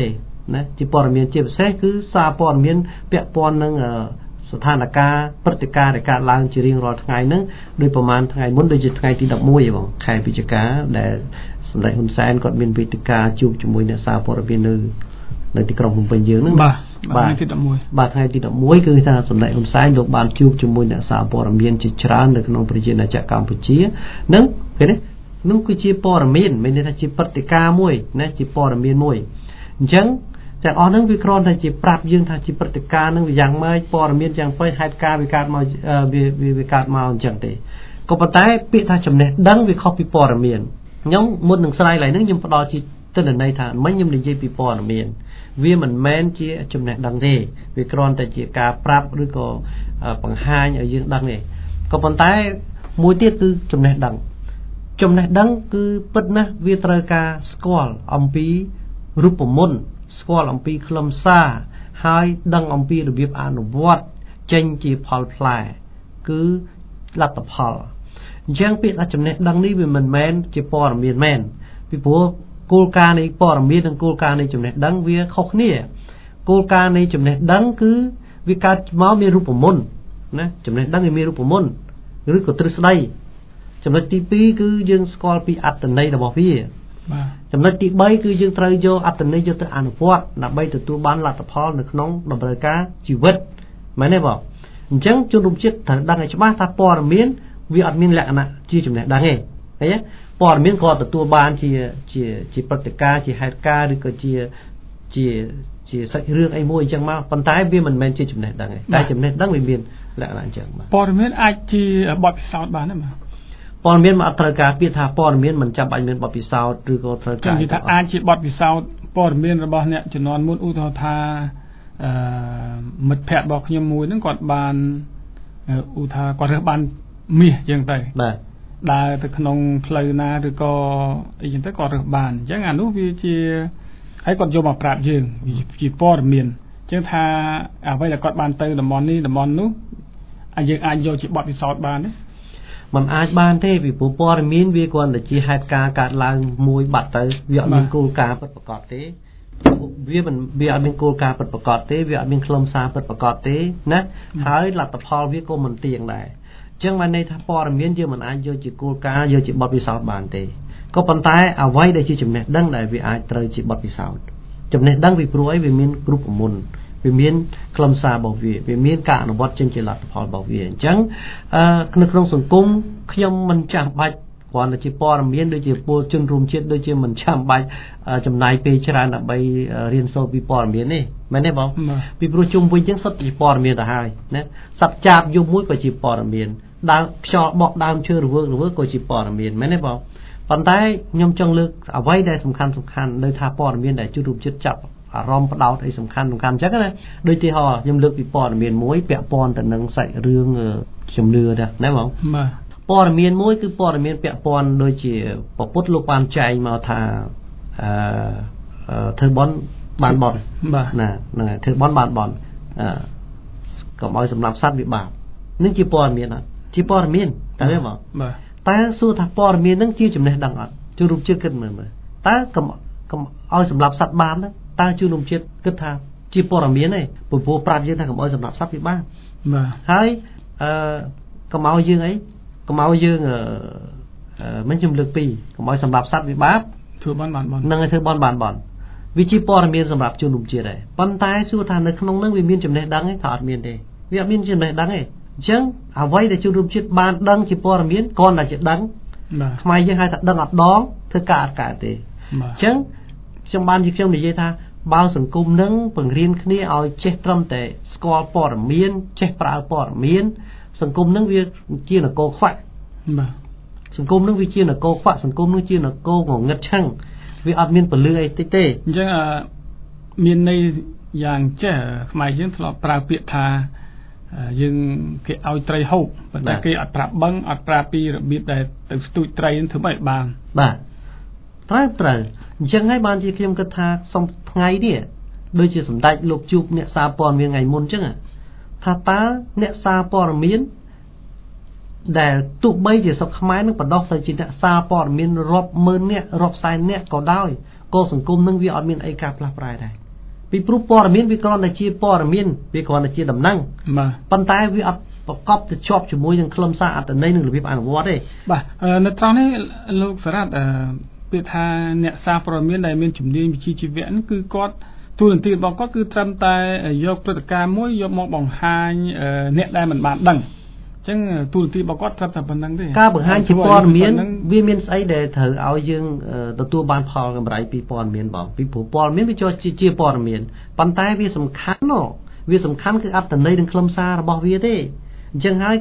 ណាជាព័ត៌មានជាពិសេសគឺសារព័ត៌មានពាក់ព័ន្ធនឹងស្ថានភាពព្រឹត្តិការណ៍ដែលកើតឡើងជារៀងរាល់ថ្ងៃហ្នឹងដោយប្រហែលថ្ងៃមុនដូចជាថ្ងៃទី11បងខែវិច្ឆិកាដែលសម្ដេចហ៊ុនសែនគាត់មានវេទិកាជួបជាមួយអ្នកសារព័ត៌មាននៅទីក្រុងភ្នំពេញយើងហ្នឹងបាទថ្ងៃទី11បាទថ្ងៃទី11គឺថាសម្ដេចហ៊ុនសែនលោកបានជួបជាមួយអ្នកសារព័ត៌មានជាច្រើននៅក្នុងប្រជាណាចក្រកម្ពុជានឹងឃើញទេនោះគឺជាព័ត៌មានមានន័យថាជាព្រឹត្តិការណ៍មួយណាជាព័ត៌មានមួយអញ្ចឹងទាំងអស់ហ្នឹងវាគ្រាន់តែជាប្រាប់យើងថាជាព្រឹត្តិការណ៍ហ្នឹងវាយ៉ាងម៉េចព័ត៌មានយ៉ាងពេញហេតុការណ៍វាកើតមកវាកើតមកអញ្ចឹងទេក៏ប៉ុន្តែពាក្យថាចំណេះដឹងវាខុសពីព័ត៌មានខ្ញុំមុននឹងស្រាយឡើងហ្នឹងខ្ញុំផ្ដល់ជាទិន្នន័យថាមិញខ្ញុំនិយាយពីព័ត៌មានវាមិនមែនជាចំណេះដឹងទេវាគ្រាន់តែជាការប្រាប់ឬក៏បង្ហាញឲ្យយើងដឹងទេក៏ប៉ុន្តែមួយទៀតគឺចំណេះដឹងគឺពិតណាស់វាត្រូវការស្គាល់អំពីរូបមន្តស្គាល់អំពីខ្លឹមសារហើយដឹងអំពីរបៀបអនុវត្តចេញជាផលផ្លែគឺលទ្ធផលអញ្ចឹងពាក្យថាចំណេះដឹងនេះវាមិនមែនជាព័ត៌មានមែនពីព្រោះគោលការណ៍នៃព័ត៌មាននិងគោលការណ៍នៃចំណេះដឹងវាខុសគ្នាគោលការណ៍នៃចំណេះដឹងគឺវាកើតមកមានរូបមន្តណាចំណេះដឹងវាមានរូបមន្តឬក៏ទ្រឹស្ដីចំណុចទី2គឺយើងស្គាល់ពីអត្ថន័យរបស់វាបាទចំណុចទី3គឺយើងត្រូវយកអត្ថន័យយកទៅអនុវត្តដើម្បីទទួលបានលទ្ធផលនៅក្នុងតម្រូវការជីវិតមែនទេបងអញ្ចឹងជនរួមជាតិត្រូវដឹងឲ្យច្បាស់ថាព័ត៌មានវាអត់មានលក្ខណៈជាចំណេះដឹងទេឃើញទេព័ត៌មានក៏ទទួលបានជាព្រឹត្តិការណ៍ជាហេតុការណ៍ឬក៏ជាសាច់រឿងអីមួយអញ្ចឹងមកប៉ុន្តែវាមិនមែនជាចំណេះដឹងទេតែចំណេះដឹងវាមានលក្ខណៈអញ្ចឹងបាទព័ត៌មានអាចជាបទពិសោធន៍បានទេបាទព័ត៌មានមិនអត់ត្រូវការពាក្យថាព័ត៌មានមិនចាំបាច់មានបទពិសោធន៍ឬក៏ត្រូវការគេថាអាចជាបទពិសោធន៍ព័ត៌មានរបស់អ្នកជំនាន់មុនឧទាហរណ៍ថាមិត្តភ័ក្តិរបស់ខ្ញុំមួយហ្នឹងគាត់បានឧទាហរណ៍គាត់រើសបានមាសអញ្ចឹងទៅបាទដើរទៅក្នុងផ្លូវណាឬក៏អីចឹងទៅគាត់រើសបានអញ្ចឹងអានោះវាជាហើយគាត់យកមកប្រាប់យើងជាព័ត៌មានអញ្ចឹងថាអ្វីដែលគាត់បានទៅតំបន់នេះតំបន់នោះយើងអាចយកជាបទពិសោធន៍បានទេมันអាចបានទេពីព្រោះព័ត៌មានវាគ្រាន់តែជាហេតុការណ៍កើតឡើងមួយបាត់ទៅវាអត់មានគោលការណ៍ពិតប្រាកដទេវាអត់មានគោលការណ៍ពិតប្រាកដទេវាអត់មានខ្លឹមសារពិតប្រាកដទេណាហើយលទ្ធផលវាក៏មិនទៀងដែរអញ្ចឹងបានន័យថាព័ត៌មានយើងមិនអាចយកជាគោលការណ៍យកជាបទពិសោធន៍បានទេក៏ប៉ុន្តែអ្វីដែលជាចំណេះដឹងដែលវាអាចត្រូវជាបទពិសោធន៍ចំណេះដឹងពីព្រោះអីវាមានរូបមន្តវាមានខ្លឹមសាររបស់វាមានការអនុវត្តចេញជាលទ្ធផលរបស់វាអញ្ចឹងនៅក្នុងសង្គមខ្ញុំមិនចាំបាច់គ្រាន់តែជាព័ត៌មានដូចជាពលជនរួមជាតិដូចជាមិនចាំបាច់ចំណាយពេលច្រើនដើម្បីរៀនសូត្រពីព័ត៌មានទេមែនទេបងពីព្រោះជុំវិញជាងសុទ្ធជាព័ត៌មានទៅហើយណាសត្វចាបយំមួយក៏ជាព័ត៌មានដើមខ្យល់បក់ដើមឈើរវើកក៏ជាព័ត៌មានមែនទេបងប៉ុន្តែខ្ញុំចង់លើកអ្វីដែលសំខាន់នៅថាព័ត៌មានដែលជនរួមជាតិចាប់អារម្មណ៍ផ្ដោតអីសំខាន់អញ្ចឹងណាដូចទីហោខ្ញុំលើកពីព័ត៌មានមួយពាក់ព័ន្ធទៅនឹងសាច់រឿងជំនឿដែរណាបងបាទព័ត៌មានមួយគឺព័ត៌មានពាក់ព័ន្ធដូចជាពពុទ្ធលោកបានចែងមកថាធ្វើបន់បានបន់បាទណាហ្នឹងហើយធ្វើបន់បានបន់កុំឲ្យសម្រាប់សត្វវាបាបនឹងជាព័ត៌មានអត់ជាព័ត៌មានតើទេបងបាទតែសួរថាព័ត៌មាននឹងជាចំណេះដឹងអត់ជួយរូបជាតិគិតមើលតើកុំឲ្យសម្រាប់សត្វបានតើជួយរួមជាតិគិតថាជាព័ត៌មានទេព្រោះប្រាប់យើងថាកុំឲ្យសម្រាប់សត្វវាបានបាទហើយកុំឲ្យយើងអីកុំឲ្យយើងមិនខ្ញុំលើកពីកុំឲ្យសម្រាប់សត្វវាបាបធ្វើបានបាននឹងឲ្យធ្វើបានវាជាព័ត៌មានសម្រាប់ជនរួមជាតិដែរប៉ុន្តែសួរថានៅក្នុងនឹងវាមានចំណេះដឹងទេថាអត់មានទេវាអត់មានចំណេះដឹងទេអញ្ចឹងអ្វីដែលជនរួមជាតិបានដឹងជាព័ត៌មានគ្រាន់តែជាដឹងខ្មែរយើងហៅថាដឹងអត់ដងធ្វើការអត់កើតទេអញ្ចឹងខ្ញុំនិយាយថាបើសង្គមនឹងបង្រៀនគ្នាឲ្យចេះត្រឹមតែស្គាល់ព័ត៌មានចេះប្រើព័ត៌មានសង្គមនឹងវាជានគរខ្វាក់បាទសង្គមនឹងវាជានគរខ្វាក់សង្គមនឹងជានគรงងឹតឆឹងវាអត់មានពលឺអីតិចទេអញ្ចឹងមានន័យយ៉ាងចេះខ្មែរយើងធ្លាប់ប្រើពាក្យថាយើងគេឲ្យត្រីហូបប៉ុន្តែគេអត់ប្រាប់បឹងអត់ប្រាប់ពីរបៀបដែលទៅស្ទូចត្រីនឹងធ្វើម៉េចបានបាទត្រូវអញ្ចឹងហើយបានជាខ្ញុំគិតថាសុំថ្ងៃនេះដូចជាសម្ដេចលោកជួបអ្នកសារព័ត៌មានថ្ងៃមុនអញ្ចឹងថាតើអ្នកសារព័ត៌មានដែលទោះបីជាស្រុកខ្មែរនឹងបដោះទៅជាអ្នកសារព័ត៌មានរាប់ម៉ឺននាក់រាប់សែននាក់ក៏ដោយក៏សង្គមនឹងវាអត់មានអីការផ្លាស់ប្រែដែរពីព្រោះព័ត៌មានវាគ្រាន់តែជាព័ត៌មានវាគ្រាន់តែជាដំណឹងបាទប៉ុន្តែវាអត់ប្រកបទៅជាប់ជាមួយនឹងខ្លឹមសារអត្ថន័យនិងរបៀបអនុវត្តទេបាទនៅត្រង់នេះលោកសារ៉ាត់ពាក្យថាអ្នកសារព័ត៌មានដែលមានជំនាញវិជ្ជាជីវៈហ្នឹងគឺគាត់ទូនទីរបស់គាត់គឺត្រឹមតែយកព្រឹត្តិការណ៍មួយយកមកបង្ហាញអ្នកដែលមិនបានដឹងអញ្ចឹងទូនទីរបស់គាត់ត្រឹមតែប៉ុណ្្នឹងទេការបង្ហាញជាព័ត៌មានវាមានស្អីដែលត្រូវឲ្យយើងទទួលបានផលកម្រៃពីព័ត៌មានបងពីព្រោះព័ត៌មានវាជាព័ត៌មានប៉ុន្តែវាសំខាន់គឺអត្ថន័យនិងខ្លឹមសាររបស់វាទេអញ្ចឹងហើយ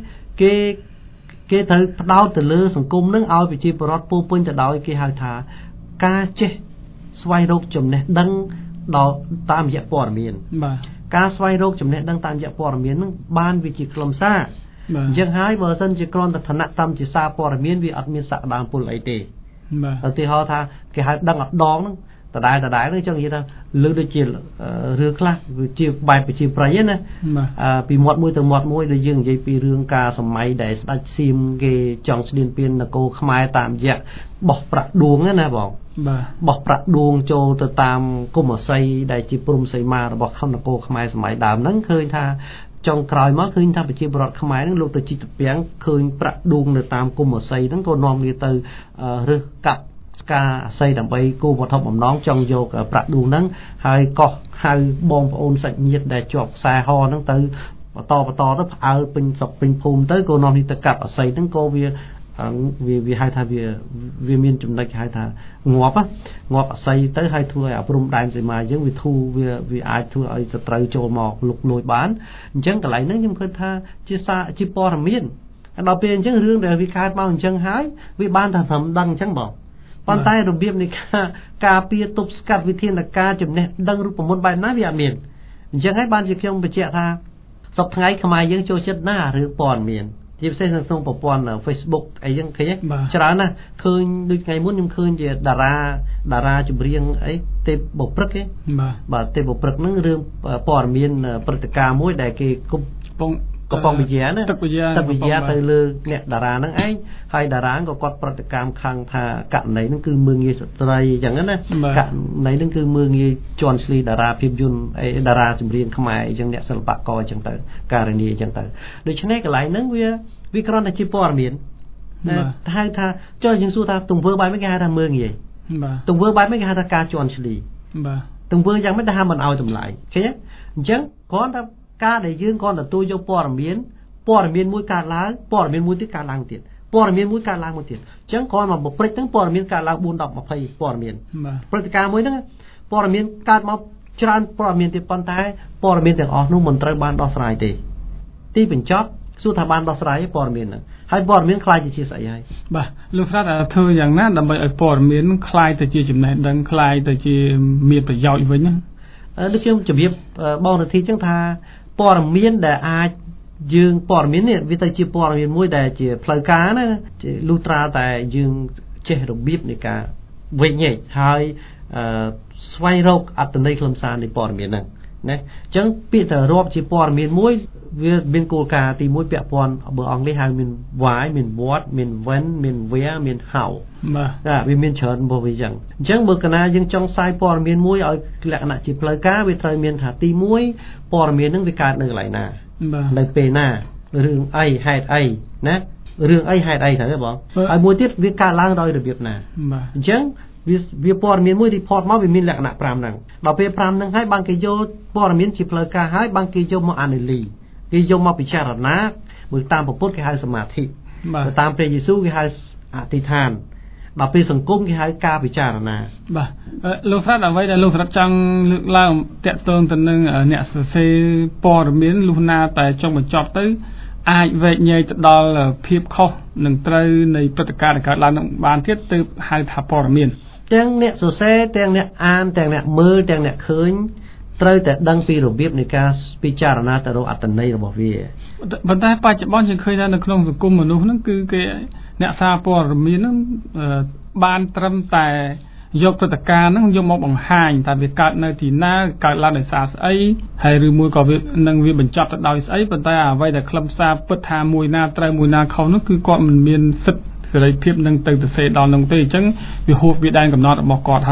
គេត្រូវផ្ដោតទៅលើសង្គមនឹងឲ្យប្រជាពលរដ្ឋពោពេញទៅដោយគេហៅថាការចេះស្វែងរកចំណេះដឹងដល់តាមរយៈព័ត៌មានបាទការស្វែងរកចំណេះដឹងតាមរយៈព័ត៌មាននឹងបានវាជាខ្លឹមសារអញ្ចឹងហើយបើសិនជាគ្រាន់តែឋានៈតាមជាសារព័ត៌មានវាអត់មានសក្តានុពលអីទេបាទឧទាហរណ៍ថាគេហៅដឹងអត់ដងហ្នឹងដដែលហ្នឹងចឹងនិយាយថាលើដូចជារឿងខ្លះវាជាបែបប្រជាប្រិយណាពីមាត់មួយទៅមាត់មួយដែលយើងនិយាយពីរឿងការសម័យដែលស្ដេចសៀមគេចង់ស្ដៀនពាននគរខ្មែរតាមរយៈបោះប្រាក់ដួងណាបងបាទបោះប្រាក់ដួងចូលទៅតាមគុំអស័យដែលជាព្រំសីមារបស់ខណ្ឌនគរខ្មែរសម័យដើមហ្នឹងឃើញថាចុងក្រោយមកឃើញថាប្រជាពលរដ្ឋខ្មែរហ្នឹងលោកទៅជីកត្ពាំងឃើញប្រាក់ដួងនៅតាមគុំអស័យហ្នឹងក៏នាំគ្នាទៅរើសកាប់ការអាស័យដើម្បីគោលវត្ថុបំណងចង់យកប្រាក់ដួងហ្នឹងហើយកោះហៅបងប្អូនសាច់ញាតិដែលជាប់ខ្សែហហ្នឹងទៅបន្តទៅផ្អើលពេញស្រុកពេញភូមិទៅក៏នាំគ្នាទៅកាប់អាស័យហ្នឹងក៏វាហៅថាវាមានចំណុចគេហៅថាងាប់អាស័យទៅហើយធ្វើឲ្យអប់រំដែនសីមាយើងវាធូរវាអាចធ្វើឲ្យសត្រូវចូលមកលុកលួចបានអញ្ចឹងកន្លែងហ្នឹងខ្ញុំគិតថាជាព័ត៌មានដល់ពេលអញ្ចឹងរឿងដែលវាកើតមកអញ្ចឹងហើយវាបានតែត្រឹមដឹងអញ្ចឹងបងប៉ុន្តែរបៀបនៃការពារទប់ស្កាត់វិធានការចំណេះដឹងរូបមន្តបែបណាវាអត់មានអញ្ចឹងហើយបានជាខ្ញុំបញ្ជាក់ថាសប្តាហ៍ថ្ងៃខ្មែរយើងចូលចិត្តណាស់រឿងព័ត៌មានជាពិសេសនៅក្នុងប្រព័ន្ធ Facebook អីចឹងឃើញច្រើនណាស់ឃើញដូចថ្ងៃមុនខ្ញុំឃើញជាតារាចម្រៀងអីទេពបុព្រឹកឯងបាទទេពបុព្រឹកហ្នឹងរឿងព័ត៌មានព្រឹត្តិការណ៍មួយដែលគេកំពុងវិជាណាទឹកវិជាទៅលើអ្នកតារាហ្នឹងឯងហើយតារាក៏គាត់ប្រតិកម្មខាងថាករណីហ្នឹងគឺមើងងាយស្ត្រីអញ្ចឹងណាករណីហ្នឹងគឺមើងងាយជន់ឈ្លីតារាភាពយន្តអីតារាចម្រៀងខ្មែរអញ្ចឹងអ្នកសិល្បករអញ្ចឹងទៅករណីអញ្ចឹងទៅដូច្នេះកន្លែងហ្នឹងវាគ្រាន់តែជាព័ត៌មានហៅថាចុះយើងសួរថាទង្វើបែបនេះគេហៅថាមើងងាយទង្វើបែបនេះគេហៅថាការជន់ឈ្លីទង្វើយ៉ាងម៉េចដែលហៅមិនឲ្យតម្លៃឃើញអញ្ចឹងគ្រាន់តែការដែលយើងគ្រាន់តែទទួលយកព័ត៌មានមួយកើតឡើងព័ត៌មានមួយទៀតកើតឡើងទៀតព័ត៌មានមួយកើតឡើងមួយទៀតអញ្ចឹងគ្រាន់តែបំព្រិចហ្នឹងព័ត៌មានកើតឡើង4 10 20ព័ត៌មានព្រឹត្តិការណ៍មួយហ្នឹងព័ត៌មានកើតមកច្រើនព័ត៌មានទៀតប៉ុន្តែព័ត៌មានទាំងអស់នោះមិនត្រូវបានដោះស្រាយទេទីបញ្ចប់សួរថាបានដោះស្រាយព័ត៌មានហ្នឹងហើយព័ត៌មានខ្លាយទៅជាស្អីហើយបាទលោកស្រាតធ្វើយ៉ាងណាដើម្បីឲ្យព័ត៌មានខ្លាយទៅជាចំណេះដឹងខ្លាយទៅជាមានប្រយោជន៍វិញហ្នឹងដូចខ្ញុំជម្រាបបងនាទីអញ្ចឹងថាព័ត៌មានដែលអាចយើងព័ត៌មាននេះវាទៅជាព័ត៌មានមួយដែលជាផ្លូវការណាជាលុះត្រាតែយើងចេះរបៀបនៃការវិញ្ញាណហើយស្វែងរកអត្ថន័យខ្លឹមសារនៃព័ត៌មានហ្នឹងណាអញ្ចឹងពាក្យទៅរាប់ជាព័ត៌មានមួយវាមានគោលការណ៍ទី1ពាក់ព័ន្ធបើអង់គ្លេសហៅមាន why មាន what មាន when មាន where មាន how បាទវាមានច្រើនរបស់វាអញ្ចឹងបើកាលណាយើងចង់ផ្សាយព័ត៌មានមួយឲ្យលក្ខណៈជាផ្លូវការវាត្រូវមានថាទី1ព័ត៌មានហ្នឹងវាកើតនៅកន្លែងណានៅពេលណារឿងអីហេតុអីណារឿងអីហេតុអីត្រូវទេបងហើយមួយទៀតវាកើតឡើងដោយរបៀបណាអញ្ចឹងវាព័ត៌មានមួយ report មកវាមានលក្ខណៈ5ហ្នឹងដល់ពេល5ហ្នឹងហើយបានគេយកព័ត៌មានជាផ្លូវការហើយបានគេយកមក analyze គេយកមកពិចារណាមើលតាមពុទ្ធគេហៅសមាធិតាមព្រះយេស៊ូវគេហៅអធិដ្ឋានដល់ពេលសង្គមគេហៅការពិចារណាបាទលោកស្រាតអ្វីដែលលោកស្រាតចង់លើកឡើងតាក់ទងទៅនឹងអ្នកសរសេរព័ត៌មានលុះណាតែចង់បញ្ចប់ទៅអាចវែកញែកទៅដល់ភាពខុសនិងត្រូវនៃព្រឹត្តិការណ៍ដែលកើតឡើងនឹងបានទៀតទើបហៅថាព័ត៌មានទាំងអ្នកសរសេរទាំងអ្នកអានទាំងអ្នកមើលទាំងអ្នកឃើញត្រូវតែដឹងពីរបៀបនៃការពិចារណាទៅរកអត្ថន័យរបស់វាប៉ុន្តែបច្ចុប្បន្នយើងឃើញថានៅក្នុងសង្គមមនុស្សហ្នឹងគឺគេអ្នកសារព័ត៌មានហ្នឹងបានត្រឹមតែយកព្រឹត្តិការណ៍ហ្នឹងយកមកបង្ហាញថាវាកើតនៅទីណាកើតឡើងដោយសារស្អីហើយឬមួយក៏វានឹងវាបញ្ចប់ទៅដោយស្អីប៉ុន្តែអ្វីដែលខ្លឹមសារពិតថាមួយណាត្រូវមួយណាខុសនោះគឺគាត់មិនមានសិទ្ធិសេរីភាពនឹងទៅសរសេរដល់នោះទេអញ្ចឹងវាហួសវាដែនកំណត់របស់គាត់ហើយ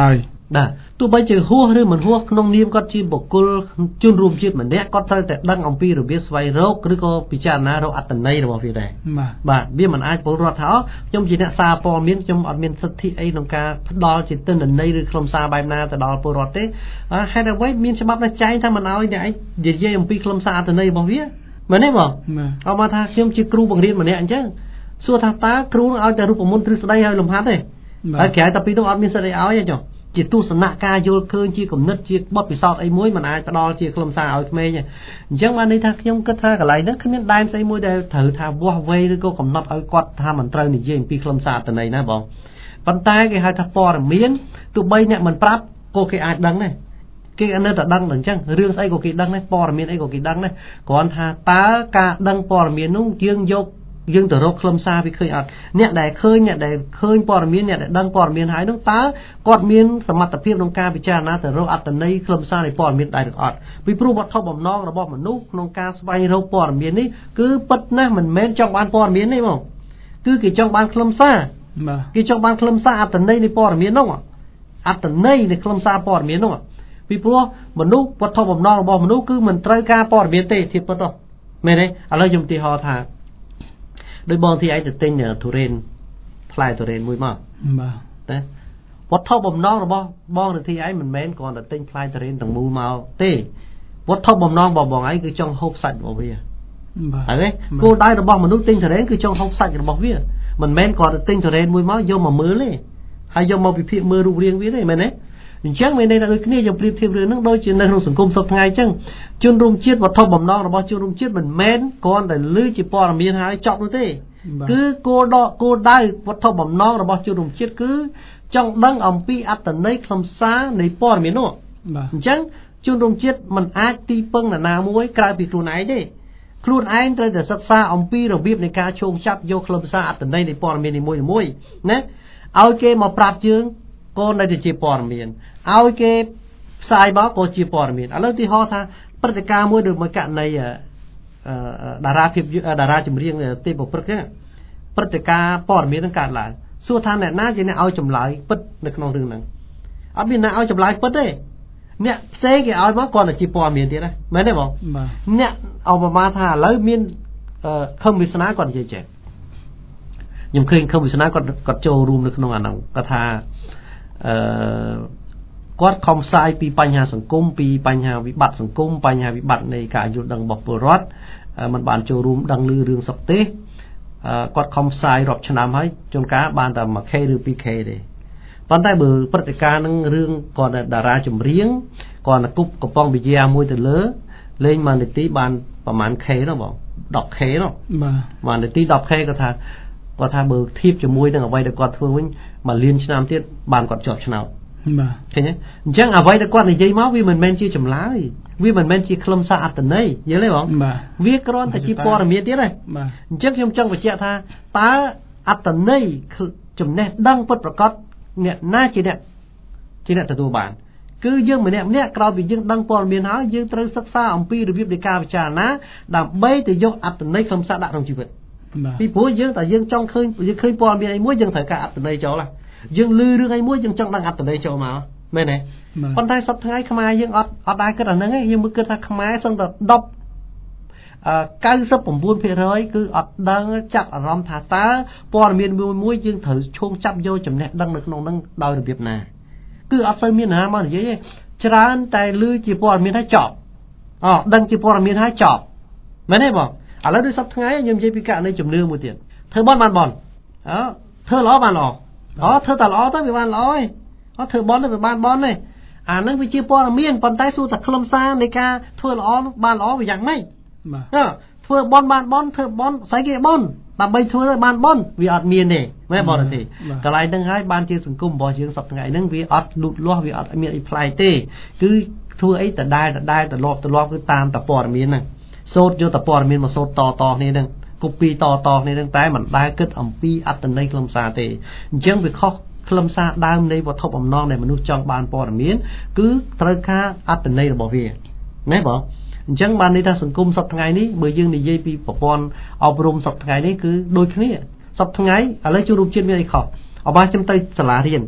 បាទទោះបីជាហួសឬមិនហួសក្នុងនាមគាត់ជាបុគ្គលជនរួមជាតិម្នាក់គាត់ត្រូវតែដឹងអំពីរបៀបស្វែងរកឬក៏ពិចារណារកអត្ថន័យរបស់វាដែរបាទវាមិនអាចពលរដ្ឋថាខ្ញុំជាអ្នកសារព័ត៌មានខ្ញុំអត់មានសិទ្ធិអីក្នុងការផ្ដល់ជាទិន្នន័យឬខ្លឹមសារបែបណាទៅដល់ពលរដ្ឋទេហេតុអ្វីមានច្បាប់ណាចែងថាមិនឲ្យអ្នកឯងនិយាយអំពីខ្លឹមសារអត្ថន័យរបស់វាមែនទេបងអត់មកថាខ្ញុំជាគ្រូបង្រៀនម្នាក់អញ្ចឹងសួរថាតើគ្រូនឹងឲ្យតែរូបមន្តទ្រឹស្ដីឲ្យលំហាត់ទេហើយក្រៅតែពីនោះអត់មានសិទ្ធិអីឲ្យទេចុះជាទស្សនៈការយល់ឃើញជាគំនិតជាបទពិសោធន៍អីមួយមិនអាចផ្ដល់ជាខ្លឹមសារឲ្យក្មេងទេអញ្ចឹងបានន័យថាខ្ញុំគិតថាកន្លែងនេះគ្មានដែនស្អីមួយដែលត្រូវថាវាស់វែងឬក៏កំណត់ឲ្យគាត់ថាមិនត្រូវនិយាយអំពីខ្លឹមសារអត្ថន័យណាបងប៉ុន្តែគេហៅថាព័ត៌មានទោះបីអ្នកមិនប្រាប់ក៏គេអាចដឹងដែរគេនៅតែដឹងអញ្ចឹងរឿងស្អីក៏គេដឹងដែរព័ត៌មានអីក៏គេដឹងដែរគ្រាន់ថាតើការដឹងព័ត៌មាននោះយើងទៅរកខ្លឹមសារវាឃើញអត់អ្នកដែលឃើញព័ត៌មានអ្នកដែលដឹងព័ត៌មានហើយនោះតើគាត់មានសមត្ថភាពក្នុងការពិចារណាទៅរកអត្ថន័យខ្លឹមសារនៃព័ត៌មានដែរឬអត់ពីព្រោះវត្ថុបំណងរបស់មនុស្សក្នុងការស្វែងរកព័ត៌មាននេះគឺពិតណាស់មិនមែនចង់បានព័ត៌មានទេហ្មងគឺគេចង់បានខ្លឹមសារគេចង់បានខ្លឹមសារអត្ថន័យនៃព័ត៌មាននោះអត្ថន័យនៃខ្លឹមសារព័ត៌មាននោះពីព្រោះមនុស្សវត្ថុបំណងរបស់មនុស្សគឺមិនត្រូវការព័ត៌មានទេធៀបពិតទៅមែនទេឥឡូវខ្ញុំឧទាហរណ៍ថាដោយបងទីឯងទៅទិញទុរេនផ្លែទុរេនមួយមកបាទតែវត្ថុបំណងរបស់បងទៅទីឯងមិនមែនគ្រាន់តែទិញផ្លែទុរេនទាំងមូលមកទេវត្ថុបំណងរបស់បងឯងគឺចង់ហូបសាច់របស់វាបាទហើយគោលដៅរបស់មនុស្សទិញទុរេនគឺចង់ហូបសាច់របស់វាមិនមែនគ្រាន់តែទិញទុរេនមួយមកយកមកមើលទេហើយយកមកពិភាក្សាមើលរូបរាងវាទេមែនទេអញ្ចឹងមានន័យថាដូចគ្នាយើងប្រៀបធៀបរឿងហ្នឹងដូចជានៅក្នុងសង្គមសពថ្ងៃអញ្ចឹងជនរួមជាតិវត្ថុបំណងរបស់ជនរួមជាតិមិនមែនគ្រាន់តែលឺជាព័ត៌មានហើយចប់នោះទេគឺគោលដៅវត្ថុបំណងរបស់ជនរួមជាតិគឺចង់ដឹងអំពីអត្ថន័យខ្លឹមសារនៃព័ត៌មាននោះអញ្ចឹងជនរួមជាតិមិនអាចទីពឹងណាមួយក្រៅពីខ្លួនឯងទេខ្លួនឯងត្រូវតែសិក្សាអំពីរបៀបនៃការឈោងចាប់យកខ្លឹមសារអត្ថន័យនៃព័ត៌មាននីមួយៗណាឲ្យគេមកប្រាប់យើងក៏នៅតែជាព័ត៌មានឲ្យគេផ្សាយមកក៏ជាព័ត៌មានឥឡូវទីហោថាព្រឹត្តិការណ៍មួយដូចមួយករណីតារាចម្រៀងទេពប្រព្រឹត្តហ្នឹងព្រឹត្តិការណ៍ព័ត៌មាននឹងកើតឡើងសួរថាអ្នកណាជាអ្នកឲ្យចម្លើយពិតនៅក្នុងរឿងហ្នឹងអត់មានអ្នកឲ្យចម្លើយពិតទេអ្នកផ្សេងគេឲ្យមកគាត់តែជាព័ត៌មានទៀតណាមែនទេបងអ្នកឧបមាថាឥឡូវមានខំវាសនាគាត់និយាយចេះខ្ញុំឃើញខំវាសនាគាត់ចូលរួមនៅក្នុងអាហ្នឹងគាត់ថាគាត់ខំផ្សាយពីបញ្ហាសង្គមពីបញ្ហាវិបត្តិសង្គមបញ្ហាវិបត្តិនៃការយល់ដឹងរបស់ពលរដ្ឋមិនបានចូលរួមដឹងឮរឿងសុខទេគាត់ខំផ្សាយរាប់ឆ្នាំហើយជួនកាលបានតែ 1K ឬ 2K ទេប៉ុន្តែបើព្រឹត្តិការណ៍នឹងរឿងគាត់តារាចម្រៀងគាត់ទៅគប់កំប៉ុងវិទ្យាមួយទៅលើលេងមួយនាទីបានប្រហែល K នោះបង 10K នោះបាទមួយនាទី 10K គាត់ថាបើធៀបជាមួយនឹងអ្វីដែលគាត់ធ្វើវិញ1លានឆ្នាំទៀតបានគាត់ជាប់ឆ្នោតបាទឃើញទេអញ្ចឹងអ្វីដែលគាត់និយាយមកវាមិនមែនជាចម្លើយវាមិនមែនជាខ្លឹមសារអត្ថន័យយល់ទេបងវាគ្រាន់តែជាព័ត៌មានទៀតទេអញ្ចឹងខ្ញុំចង់បញ្ជាក់ថាតើអត្ថន័យចំណេះដឹងពិតប្រាកដអ្នកណាជាអ្នកទទួលបានគឺយើងម្នាក់ក្រោយពីយើងដឹងព័ត៌មានហើយយើងត្រូវសិក្សាអំពីរបៀបនៃការពិចារណាដើម្បីទៅយកអត្ថន័យខ្លឹមសារដាក់ក្នុងជីវិតពីព្រោះយើងចង់ឃើញយើងឃើញព័ត៌មានអីមួយយើងត្រូវការអត្ថន័យចូលហ្នឹងយើងលឺរឿងអីមួយយើងចង់ដឹងអត្ថន័យចូលមកមែនទេប៉ុន្តែសប្តាហ៍ថ្ងៃខ្មែរយើងអត់ដែរគិតអាហ្នឹងទេយើងមើលគិតថាខ្មែរសឹងតែ99% គឺអត់ដឹងចាប់អារម្មណ៍ថាតើព័ត៌មានមួយយើងត្រូវឈោងចាប់យកចំណេះដឹងនៅក្នុងហ្នឹងដោយរបៀបណាគឺអត់សូវមានណាមកនិយាយទេច្រើនតែលឺជាព័ត៌មានហើយចប់ដឹងជាព័ត៌មានហើយចប់មែនទេបងឥឡូវដូចសប្តាហ៍ថ្ងៃខ្ញុំនិយាយពីករណីជំនឿមួយទៀតធ្វើបន់ធ្វើល្អបានល្អធ្វើតែល្អទៅវាបានល្អឯងធ្វើបន់ទៅវាបានបន់ទេអាហ្នឹងវាជាព័ត៌មានប៉ុន្តែសួរតែខ្លឹមសារនៃការធ្វើល្អបានល្អវាយ៉ាងម៉េចបាទធ្វើបន់បានបន់ធ្វើបន់ស្អីគេបន់ដើម្បីធ្វើឲ្យបានបន់វាអត់មានទេមែនបងទេកន្លែងហ្នឹងហើយបានជាសង្គមរបស់យើងសប្តាហ៍ថ្ងៃហ្នឹងវាអត់លូតលាស់វាអត់មានអីប្លែកទេគឺធ្វើអីដដែលត្រឡប់គឺតាមតែព័ត៌មានហ្នឹងសូត្រយកតែព័ត៌មានមកសូត្រតគ្នាហ្នឹងកូពីតគ្នាហ្នឹងតែមិនដែលគិតអំពីអត្ថន័យខ្លឹមសារទេអញ្ចឹងវាខុសខ្លឹមសារដើមនៃវត្ថុបំណងដែលមនុស្សចង់បានព័ត៌មានគឺត្រូវការអត្ថន័យរបស់វាណាបងអញ្ចឹងបានន័យថាសង្គមសប្តាហ៍ថ្ងៃនេះបើយើងនិយាយពីប្រព័ន្ធអប់រំសប្តាហ៍ថ្ងៃនេះគឺដូចគ្នាសប្តាហ៍ថ្ងៃឥឡូវជួបរូបជាតិមានអីខុសអបាខ្ញុំទៅសាលារៀន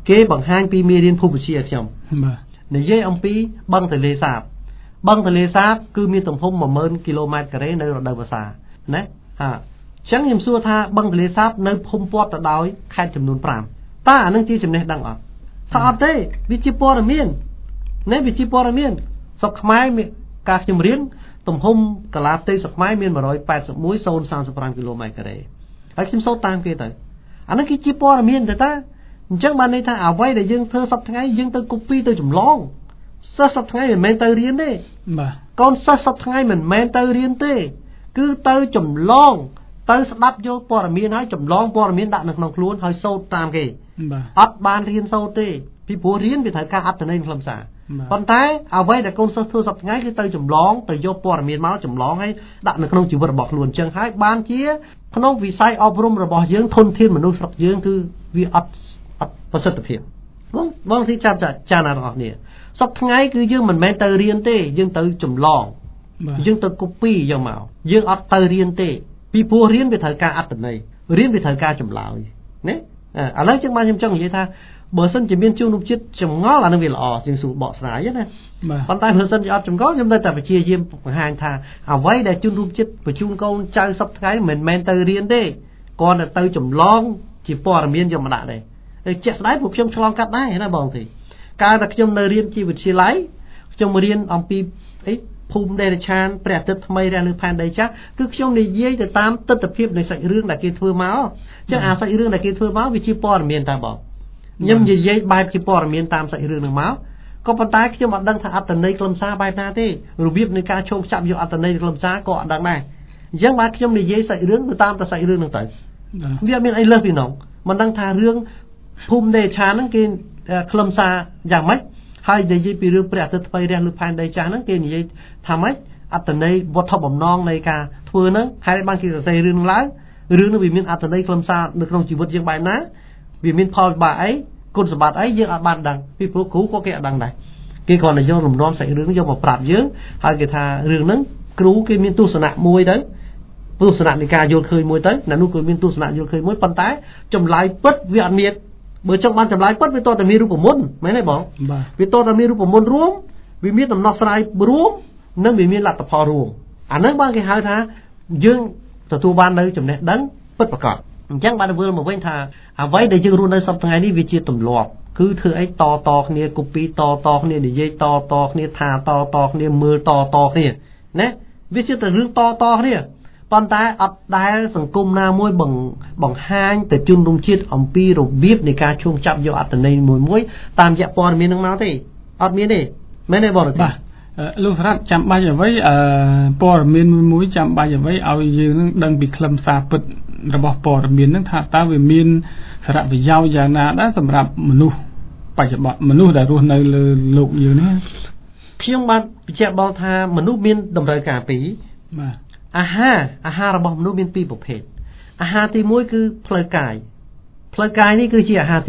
គេបង្ហាញពីមេរៀនភូមិវិទ្យាខ្ញុំនិយាយអំពីបឹងទន្លេសាបគឺមានទំហំ 10000 គីឡូម៉ែត្រការ៉េនៅរដូវវស្សាណាអញ្ចឹងខ្ញុំសួរថាបឹងទន្លេសាបនៅភូមិព័ទ្ធទៅដោយខេត្តចំនួន5តើអានឹងជាចំណេះដឹងអត់ថាអត់ទេវាជាព័ត៌មានណាវាជាព័ត៌មានស្រុកខ្មែរមានការខ្ញុំរៀនទំហំកាឡាផ្ទៃស្រុកខ្មែរមាន 181.035 គីឡូម៉ែត្រការ៉េហើយខ្ញុំសូត្រតាមគេទៅអានេះគឺជាព័ត៌មានទៅតាអញ្ចឹងបានន័យថាអ្វីដែលយើងធ្វើសប្តាហ៍ថ្ងៃយើងទៅ copy ទៅចម្លងសិស្សសប្តាហ៍ថ្ងៃមិនមែនទៅរៀនទេបាទកូនសិស្សសប្តាហ៍ថ្ងៃមិនមែនទៅរៀនទេគឺទៅចម្លងទៅស្ដាប់យកព័ត៌មានហើយចម្លងព័ត៌មានដាក់នៅក្នុងខ្លួនហើយសូត្រតាមគេបាទអត់បានរៀនសូត្រទេពីព្រោះរៀនវាត្រូវការអត្ថន័យខ្លឹមសារប៉ុន្តែអ្វីដែលកូនសិស្សធ្វើសប្តាហ៍ថ្ងៃគឺទៅចម្លងទៅយកព័ត៌មានមកចម្លងហើយដាក់នៅក្នុងជីវិតរបស់ខ្លួនអញ្ចឹងហើយបានជាក្នុងវិស័យអប់រំរបស់យើងធនធានមនុស្សស្រុកយើងគឺវាអត់ប្រសិទ្ធភាពបងទីចាំចាណារបស់គ្នាសប្តាហ៍ថ្ងៃគឺយើងមិនមែនទៅរៀនទេយើងទៅចម្លងយើងទៅ copy យកមកយើងអត់ទៅរៀនទេពីព្រោះរៀនវាត្រូវការអត្ថន័យរៀនវាត្រូវការចម្លើយណាឥឡូវចឹងបានខ្ញុំចង់និយាយថាបើសិនជាមានជួនរូបជាតិចម្ងល់អានឹងវាល្អជាងសួរបកស្រាយណាប៉ុន្តែបើសិនជាអត់ចម្ងល់ខ្ញុំនៅតែបញ្ជាយាមបង្ហាញថាអ្វីដែលជួនរូបជាតិបញ្ជូនកូនចៅសប្តាហ៍ថ្ងៃមិនមែនទៅរៀនទេគ្រាន់តែទៅចម្លងជាព័ត៌មានយកមកដាក់ទេជាក់ស្ដែងពួកខ្ញុំឆ្លងកាត់ដែរណាបងទីកាលតែខ្ញុំនៅរៀនជាវិទ្យាល័យខ្ញុំរៀនអំពីភូមិដេរឆានព្រះអាទិត្យថ្មីរះលើផែនដីចាស់គឺខ្ញុំនិយាយទៅតាមទស្សនវិជ្ជានៃសាច់រឿងដែលគេធ្វើមកអញ្ចឹងអាសាច់រឿងដែលគេធ្វើមកវាជាព័ត៌មានតាបងខ្ញុំនិយាយបែបជាព័ត៌មានតាមសាច់រឿងនឹងមកក៏ប៉ុន្តែខ្ញុំអត់ដឹងថាអត្ថន័យខ្លឹមសារបែបណាទេរបៀបនៃការឈោងចាប់យកអត្ថន័យខ្លឹមសារក៏អត់ដឹងដែរអញ្ចឹងបាទខ្ញុំនិយាយសាច់រឿងទៅតាមតែសាច់រឿងនឹងទៅវាអត់មានអីលើសពីនោះមិនដឹងថារឿងភូមិដេរឆានហ្នឹងគេខ្លឹមសារយ៉ាងម៉េចហើយនិយាយពីរឿងព្រះអាទិត្យថ្មីរះលើផែនដីចាស់ហ្នឹងគេនិយាយថាម៉េចអត្ថន័យវត្ថុបំណងនៃការធ្វើហ្នឹងហើយបានគេសរសេររឿងឡើងរឿងហ្នឹងវាមានអត្ថន័យខ្លឹមសារនៅក្នុងជីវិតយើងបែបណាវាមានផលវិបាកអីគុណសម្បត្តិអីយើងអត់បានដឹងពីព្រោះគ្រូក៏គេអត់ដឹងដែរគេគ្រាន់តែយករំលំសាច់រឿងយកមកប្រាប់យើងហើយគេថារឿងហ្នឹងគ្រូគេមានទស្សនៈមួយទៅទស្សនៈនៃការយល់ឃើញមួយទៅអ្នកនោះក៏មានទស្សនៈយល់ឃើញមួយប៉ុន្តែចម្លើយពិតវាអត់មានបើចង់បានចម្លើយពិតវាតតែមានរូបមន្តមែនទេបងវាតតែមានរូបមន្តរួមវាមានដំណោះស្រាយរួមនិងវាមានលទ្ធផលរួមអាហ្នឹងបានគេហៅថាយើងទទួលបាននៅចំណេះដឹងពិតប្រាកដអញ្ចឹងបានធ្វើមកវិញថាអ្វីដែលយើងរស់នៅសប្តាហ៍ថ្ងៃនេះវាជាទម្លាប់គឺធ្វើអីតគ្នា copy តគ្នានិយាយតគ្នាថាតគ្នាមើលតគ្នាណាវាជាតែរឿងតគ្នាប៉ុន្តែអត់ដែលសង្គមណាមួយបង្ហាញទៅជនរួមជាតិអំពីរបៀបនៃការឈោងចាប់យកអត្ថន័យមួយតាមរយៈព័ត៌មាននឹងមកទេអត់មានទេមែនទេបងបាទលោកស្រាប់ចាំបាច់អ្វីព័ត៌មានមួយចាំបាច់អ្វីឲ្យយើងនឹងដឹងពីខ្លឹមសារពិតរបស់ព័ត៌មាននឹងថាតើវាមានសារៈប្រយោជន៍យ៉ាងណាដែរសម្រាប់មនុស្សបច្ចុប្បន្នមនុស្សដែលរស់នៅលើលោកយើងនេះខ្ញុំបានបញ្ជាក់បងថាមនុស្សមានតម្រូវការពីរបាទអាហាររបស់មនុស្សមានពីរប្រភេទអាហារទី1គឺផ្លូវកាយនេះគឺជាអាហារទី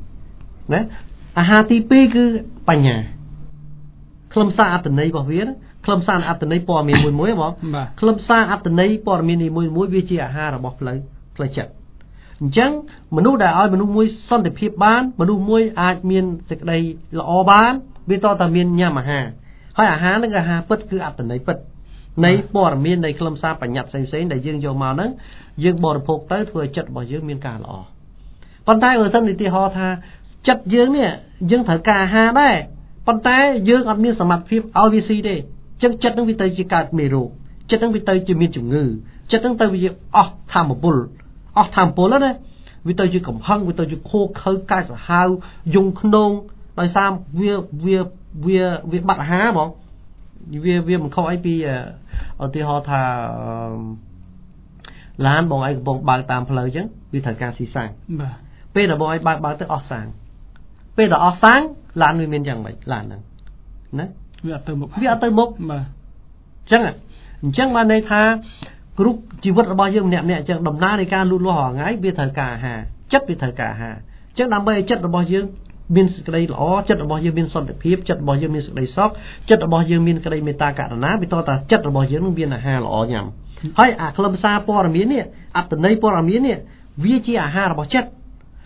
1ណាអាហារទី2គឺបញ្ញាខ្លឹមសារអត្ថន័យរបស់វាខ្លឹមសារអត្ថន័យព័ត៌មានមួយបងខ្លឹមសារអត្ថន័យព័ត៌មានមួយវាជាអាហាររបស់ផ្លូវចិត្តអញ្ចឹងមនុស្សដែលឲ្យមនុស្សមួយសន្តិភាពបានមនុស្សមួយអាចមានសេចក្តីល្អបានវាតតែមានញ៉ាំអាហារហើយអាហារនឹងអាហារពិតគឺអត្ថន័យពិតនៃព័ត៌មាននៃខ្លឹមសារបញ្ញត្តិផ្សេងៗដែលយើងយកមកហ្នឹងយើងបរិភោគទៅធ្វើឲ្យចិត្តរបស់យើងមានការល្អប៉ុន្តែបើសិនឧទាហរណ៍ថាចិត្តយើងនេះយើងត្រូវការអាហារដែរប៉ុន្តែយើងអត់មានសមត្ថភាពឲ្យវាស៊ីទេចឹងចិត្តនឹងវាទៅជាកើតមេរោគចិត្តនឹងវាទៅជាមានជំងឺចិត្តនឹងទៅវាអស់ធម្មពលណាវាទៅជាកំហឹងវាទៅជាខូខើកាចសាហាវយងខ្នងដោយសារវាបាត់អាហារហ្មងវាមិនខុសអីពីឧទាហរណ៍ថាឡានបងឯងកំពុងបើកតាមផ្លូវអញ្ចឹងវាត្រូវការស៊ីសាំងបាទពេលដែលបងឯងបើកទៅអស់សាំងពេលដែលអស់សាំងឡានវាមានយ៉ាងម៉េចឡានហ្នឹងណាវាអត់ទៅមុខបាទអញ្ចឹងបានន័យថាគ្រប់ជីវិតរបស់យើងម្នាក់ៗអញ្ចឹងដំណើរនៃការលូតលាស់រាល់ថ្ងៃវាត្រូវការអាហារចិត្តវាត្រូវការអាហារអញ្ចឹងដើម្បីឲ្យចិត្តរបស់យើងមានសេចក្តីល្អចិត្តរបស់យើងមានសន្តិភាពចិត្តរបស់យើងមានសេចក្តីសុខចិត្តរបស់យើងមានក្តីមេត្តាករុណាវាតតែចិត្តរបស់យើងនឹងមានអាហារល្អញ៉ាំហើយអាខ្លឹមសារព័ត៌មាននេះអត្ថន័យព័ត៌មាននេះវាជាអាហាររបស់ចិត្ត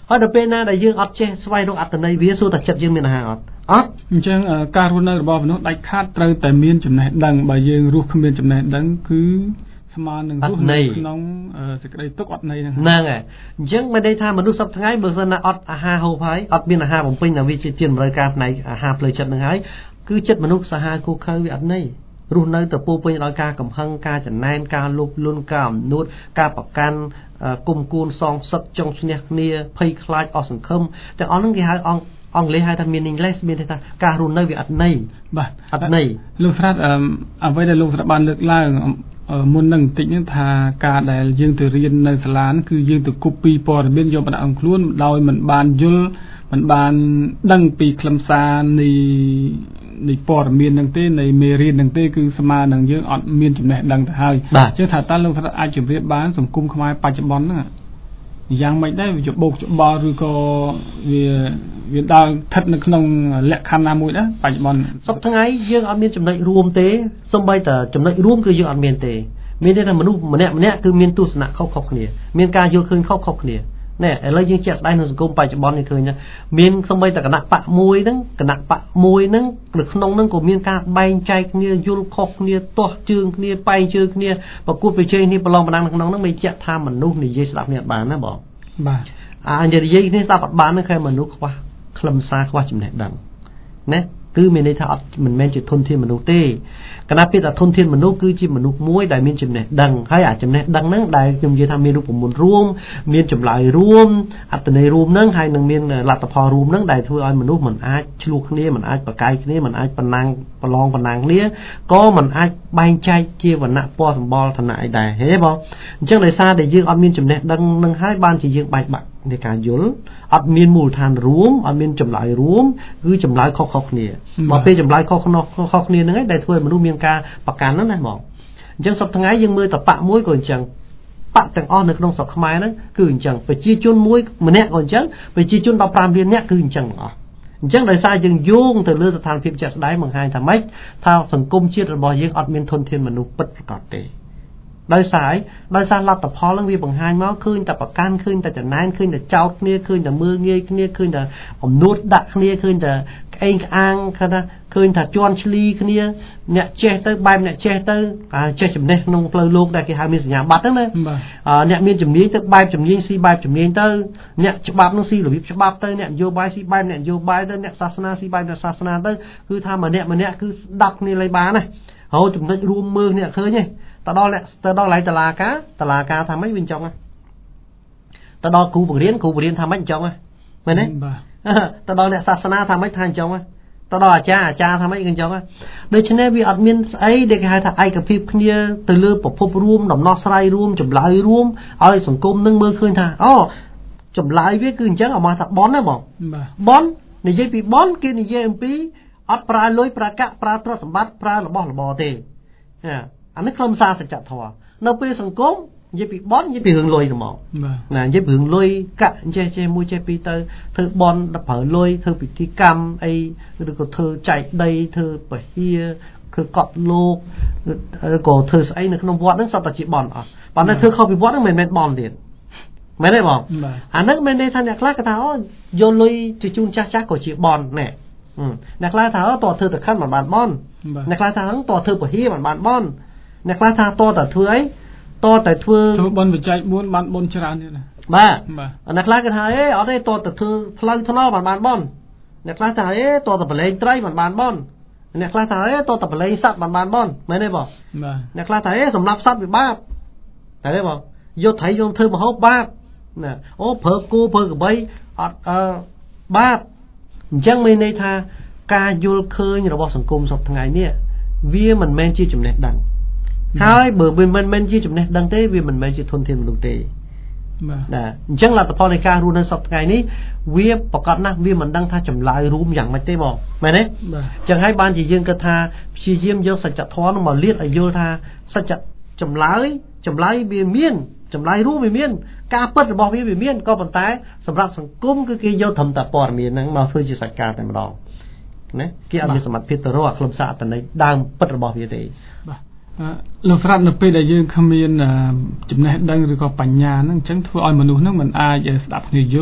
ហើយដល់ពេលណាដែលយើងអត់ចេះស្វែងរកអត្តន័យវាសួរតែចិត្តយើងមានអាហារអត់អញ្ចឹងការរស់នៅរបស់មនុស្សដាច់ខាតត្រូវតែមានចំណេះដឹងបើយើងរស់គ្មានចំណេះដឹងគឺស្មើនឹងរស់នៅក្នុងសេចក្តីទុក្ខអត់ន័យហ្នឹងហើយអញ្ចឹងមិនន័យថាមនុស្សសពថ្ងៃបើសិនណាអត់អាហារហូបហើយអត់មានអាហារបំពេញដល់វាជាតម្រូវការផ្នែកអាហារផ្លូវចិត្តហ្នឹងហើយគឺចិត្តមនុស្សសាហាវគូខើវាអត់ន័យរស់នៅតែពោពេញដោយការកំហឹងការចំណែនការលោភលន់ការអំនួតការប្រកាន់គុំគួនសងសឹកចង់ឈ្នះគ្នាភ័យខ្លាចអស់សង្ឃឹមទាំងអស់ហ្នឹងគេហៅអង់គ្លេសហៅថា meaningless មានន័យថាការរស់នៅវាអត់ន័យបាទអត់ន័យលោកស្រាតអ្វីដែលលោកស្រាតបានលើកឡើងមុននឹងបន្តិចហ្នឹងថាការដែលយើងទៅរៀននៅសាលាគឺយើងទៅគប់ពីព័ត៌មានយកបណ្ដាក់ខ្លួនដោយមិនបានយល់មិនបានដឹងពីខ្លឹមសារនៃព័ត៌មានហ្នឹងទេនៃមេរៀនហ្នឹងទេគឺស្មើនឹងយើងអត់មានចំណេះដឹងទៅហើយអញ្ចឹងថាតើលោកអាចជម្រាបបានសង្គមខ្មែរបច្ចុប្បន្នហ្នឹងយ៉ាងម៉េចដែរវាច្បោកច្បល់ឬក៏វាដល់ស្ថិតនៅក្នុងលក្ខខណ្ឌណាមួយដែរបច្ចុប្បន្នសប្តាហ៍ថ្ងៃយើងអត់មានចំណុចរួមទេសូម្បីតែចំណុចរួមគឺយើងអត់មានទេមានន័យថាមនុស្សម្នាក់គឺមានទស្សនៈខុសៗគ្នាមានការយល់ឃើញខុសៗគ្នាណែឥឡូវយើងជាក់ស្ដែងក្នុងសង្គមបច្ចុប្បន្ននេះឃើញមានសូម្បីតែគណៈបកមួយហ្នឹងនៅក្នុងហ្នឹងក៏មានការបែងចែកគ្នាយល់ខុសគ្នាទាស់ជើងគ្នាបែងជើងគ្នាប្រកួតប្រជែងគ្នាប្រឡងប្រណាំងនៅក្នុងហ្នឹងមិនជាក់ថាមនុស្សនិយាយស្ដាប់គ្នាបានណាបងបាទនិយាយគ្នាស្ដាប់អត់បានហ្នឹងគឺមនុស្សខ្វះខ្លឹមសារខ្វះចំណេះដឹងណាគឺមានន័យថាអត់មិនមែនជាធនធានមនុស្សទេគណៈពាក្យថាធនធានមនុស្សគឺជាមនុស្សមួយដែលមានចំណេះដឹងហើយអាចំណេះដឹងហ្នឹងដែលខ្ញុំនិយាយថាមានរូបមន្តរួមមានចម្លើយរួមអត្តន័យរួមហ្នឹងហើយនឹងមានលទ្ធផលរួមហ្នឹងដែលធ្វើឲ្យមនុស្សមិនអាចឆ្លោះគ្នាមិនអាចប្រកែកគ្នាមិនអាចប្រឡងប្រណាំងគ្នាក៏មិនអាចបែងចែកជាវណ្ណៈពណ៌សម្បល់ឋានៈអីដែរហេបងអញ្ចឹងដោយសារតែយើងអត់មានចំណេះដឹងហ្នឹងហើយបានជាយើងបែកបាក់នៃការយល់អត់មានមូលដ្ឋានរួមអត់មានចម្លើយរួមគឺចម្លើយខុសៗគ្នាមកពេលចម្លើយខុសគ្នាហ្នឹងឯងដែលធ្វើឲ្យមនុស្សមានការប្រកាន់ហ្នឹងណាបងអញ្ចឹងសប្តាហ៍ថ្ងៃយើងមើលតបៈមួយក៏អញ្ចឹងបៈទាំងអស់នៅក្នុងស្រុកខ្មែរហ្នឹងគឺអញ្ចឹងប្រជាជនមួយម្នាក់ក៏អញ្ចឹងប្រជាជន15លាននាក់គឺអញ្ចឹងទាំងអស់អញ្ចឹងដោយសារយើងយោងទៅលើស្ថានភាពជាក់ស្ដែងបង្ហាញថាម៉េចថាសង្គមជាតិរបស់យើងអត់មានធនធានមនុស្សពិតប្រាកដទេដោយសារលទ្ធផលហ្នឹងវាបង្ហាញមកឃើញតែប្រកាន់ឃើញតែចំណែនឃើញតែចោតគ្នាឃើញតែមើលងាយគ្នាឃើញតែអំនួតដាក់គ្នាឃើញតែក្អេងក្អាងឃើញថាជន់ឈ្លីគ្នាអ្នកចេះទៅបែបអ្នកចេះទៅចេះចំណេះក្នុងផ្លូវលោកដែលគេហៅមានសញ្ញាបត្រហ្នឹងណាអ្នកមានជំនាញទៅបែបជំនាញស៊ីបែបជំនាញទៅអ្នកច្បាប់នោះស៊ីរបៀបច្បាប់ទៅអ្នកនយោបាយស៊ីបែបអ្នកនយោបាយទៅអ្នកសាសនាស៊ីបែបអ្នកសាសនាទៅគឺថាម្នាក់គឺស្ដាប់គ្នាលេបានណាហៅចំណុចរួមមើលអ្នកឃើញទេទៅដល់កន្លែងតឡាការថាម៉េចវិញចង់ទៅដល់គ្រូបង្រៀនថាម៉េចចង់មែនទេទៅដល់អ្នកសាសនាថាម៉េចថាចង់ទៅដល់អាចារ្យថាម៉េចក៏ចង់ដូច្នេះវាអត់មានស្អីដែលគេហៅថាឯកភាពគ្នាទៅលើប្រភពរួមដំណោះស្រាយរួមចម្លើយរួមឲ្យសង្គមនឹងមើលឃើញថាចម្លើយវាគឺអញ្ចឹងមកថាបនណាបងបននិយាយពីបនគេនិយាយអំពីអត់ប្រើលុយប្រើកាក់ប្រើទ្រព្យសម្បត្តិប្រើរបស់របរទេអានេះខ្លឹមសារសច្ចធម៌នៅពេលសង្គមនិយាយពីបននិយាយពីរឿងលុយហ្មងណានិយាយពីរឿងលុយកាក់ចេះមួយចេះពីរទៅធ្វើបនដល់ប្រើលុយធ្វើពិធីកម្មអីឬក៏ធ្វើចែកដីធ្វើពហិគឺកត់លោកឬក៏ធ្វើស្អីនៅក្នុងវត្តហ្នឹងសតតែជាបនអស់ប៉ុន្តែធ្វើខុសពីវត្តហ្នឹងមិនមែនបនទៀតមែនទេបងអាហ្នឹងមានន័យថាអ្នកខ្លះគេថាយកលុយទៅជូនចាស់ក៏ជាបនណែអ្នកខ្លះថាតើធ្វើតខិនមិនបានបនអ្នកខ្លះថាហ្នឹងតើធ្វើពហិមិនបានបនអ្នកខ្លះថាតតែធ្វើអីតតែធ្វើបនបច្ច័យ4បានបនច្រើនទៀតណាបាទអ្នកខ្លះគេថាអត់ទេតតែធ្វើផ្លូវថ្នល់បានបនអ្នកខ្លះថាតតែប្រឡែងត្រីបានបនអ្នកខ្លះថាតតែប្រឡែងសត្វបានបនមែនទេបងអ្នកខ្លះថាសម្រាប់សត្វវាបាបតែទេបងយកត្រីយកធ្វើមហូបបាបណាប្រើគោប្រើក្របីអត់បាបអញ្ចឹងមានន័យថាការយល់ឃើញរបស់សង្គមសពថ្ងៃនេះវាមិនមែនជាចំណេះដឹងហើយបើវាមិនមែនជាចំណេះដឹងទេវាមិនមែនជាធនធានមនុស្សទេបាទអញ្ចឹងលទ្ធផលនៃការរស់នៅសពថ្ងៃនេះវាប្រកបណាស់វាមិនដឹងថាចម្លើយរួមយ៉ាងម៉េចទេបងមែនទេអញ្ចឹងហើយបានជាយើងគិតថាព្យាយាមយកសច្ចធម៌នោះមកលាតឲ្យយល់ថាសច្ចចម្លើយវាមានចម្លើយរួមវាមានការពិតរបស់វាមានក៏ប៉ុន្តែសម្រាប់សង្គមគឺគេយកត្រឹមតែព័ត៌មានហ្នឹងមកធ្វើជាសច្ចការតែម្ដងណាគេអត់មានសមត្ថភាពទៅរកខ្លឹមសារអត្ថន័យដើមពិតរបស់វាទេបាទលោកស្រាប់នៅពេលដែលយើងគ្មានចំណេះដឹងឬក៏បញ្ញាហ្នឹងអញ្ចឹងធ្វើឲ្យមនុស្សហ្នឹងមិនអាចស្ដាប់គ្នាយល់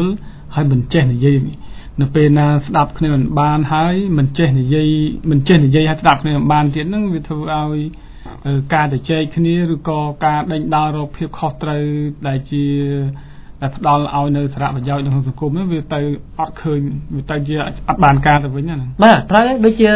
ហើយមិនចេះនិយាយនៅពេលណាស្ដាប់គ្នាមិនបានហើយមិនចេះនិយាយហើយស្ដាប់គ្នាមិនបានទៀតហ្នឹងវាធ្វើឲ្យការទៅចែកគ្នាឬក៏ការដេញដោលរកភាពខុសត្រូវដែលជាតែផ្ដល់ឲ្យនៅសារៈប្រយោជន៍ក្នុងសង្គមហ្នឹងវាទៅអត់ឃើញវាទៅជាអត់បានការទៅវិញហ្នឹងបាទត្រូវដូចជា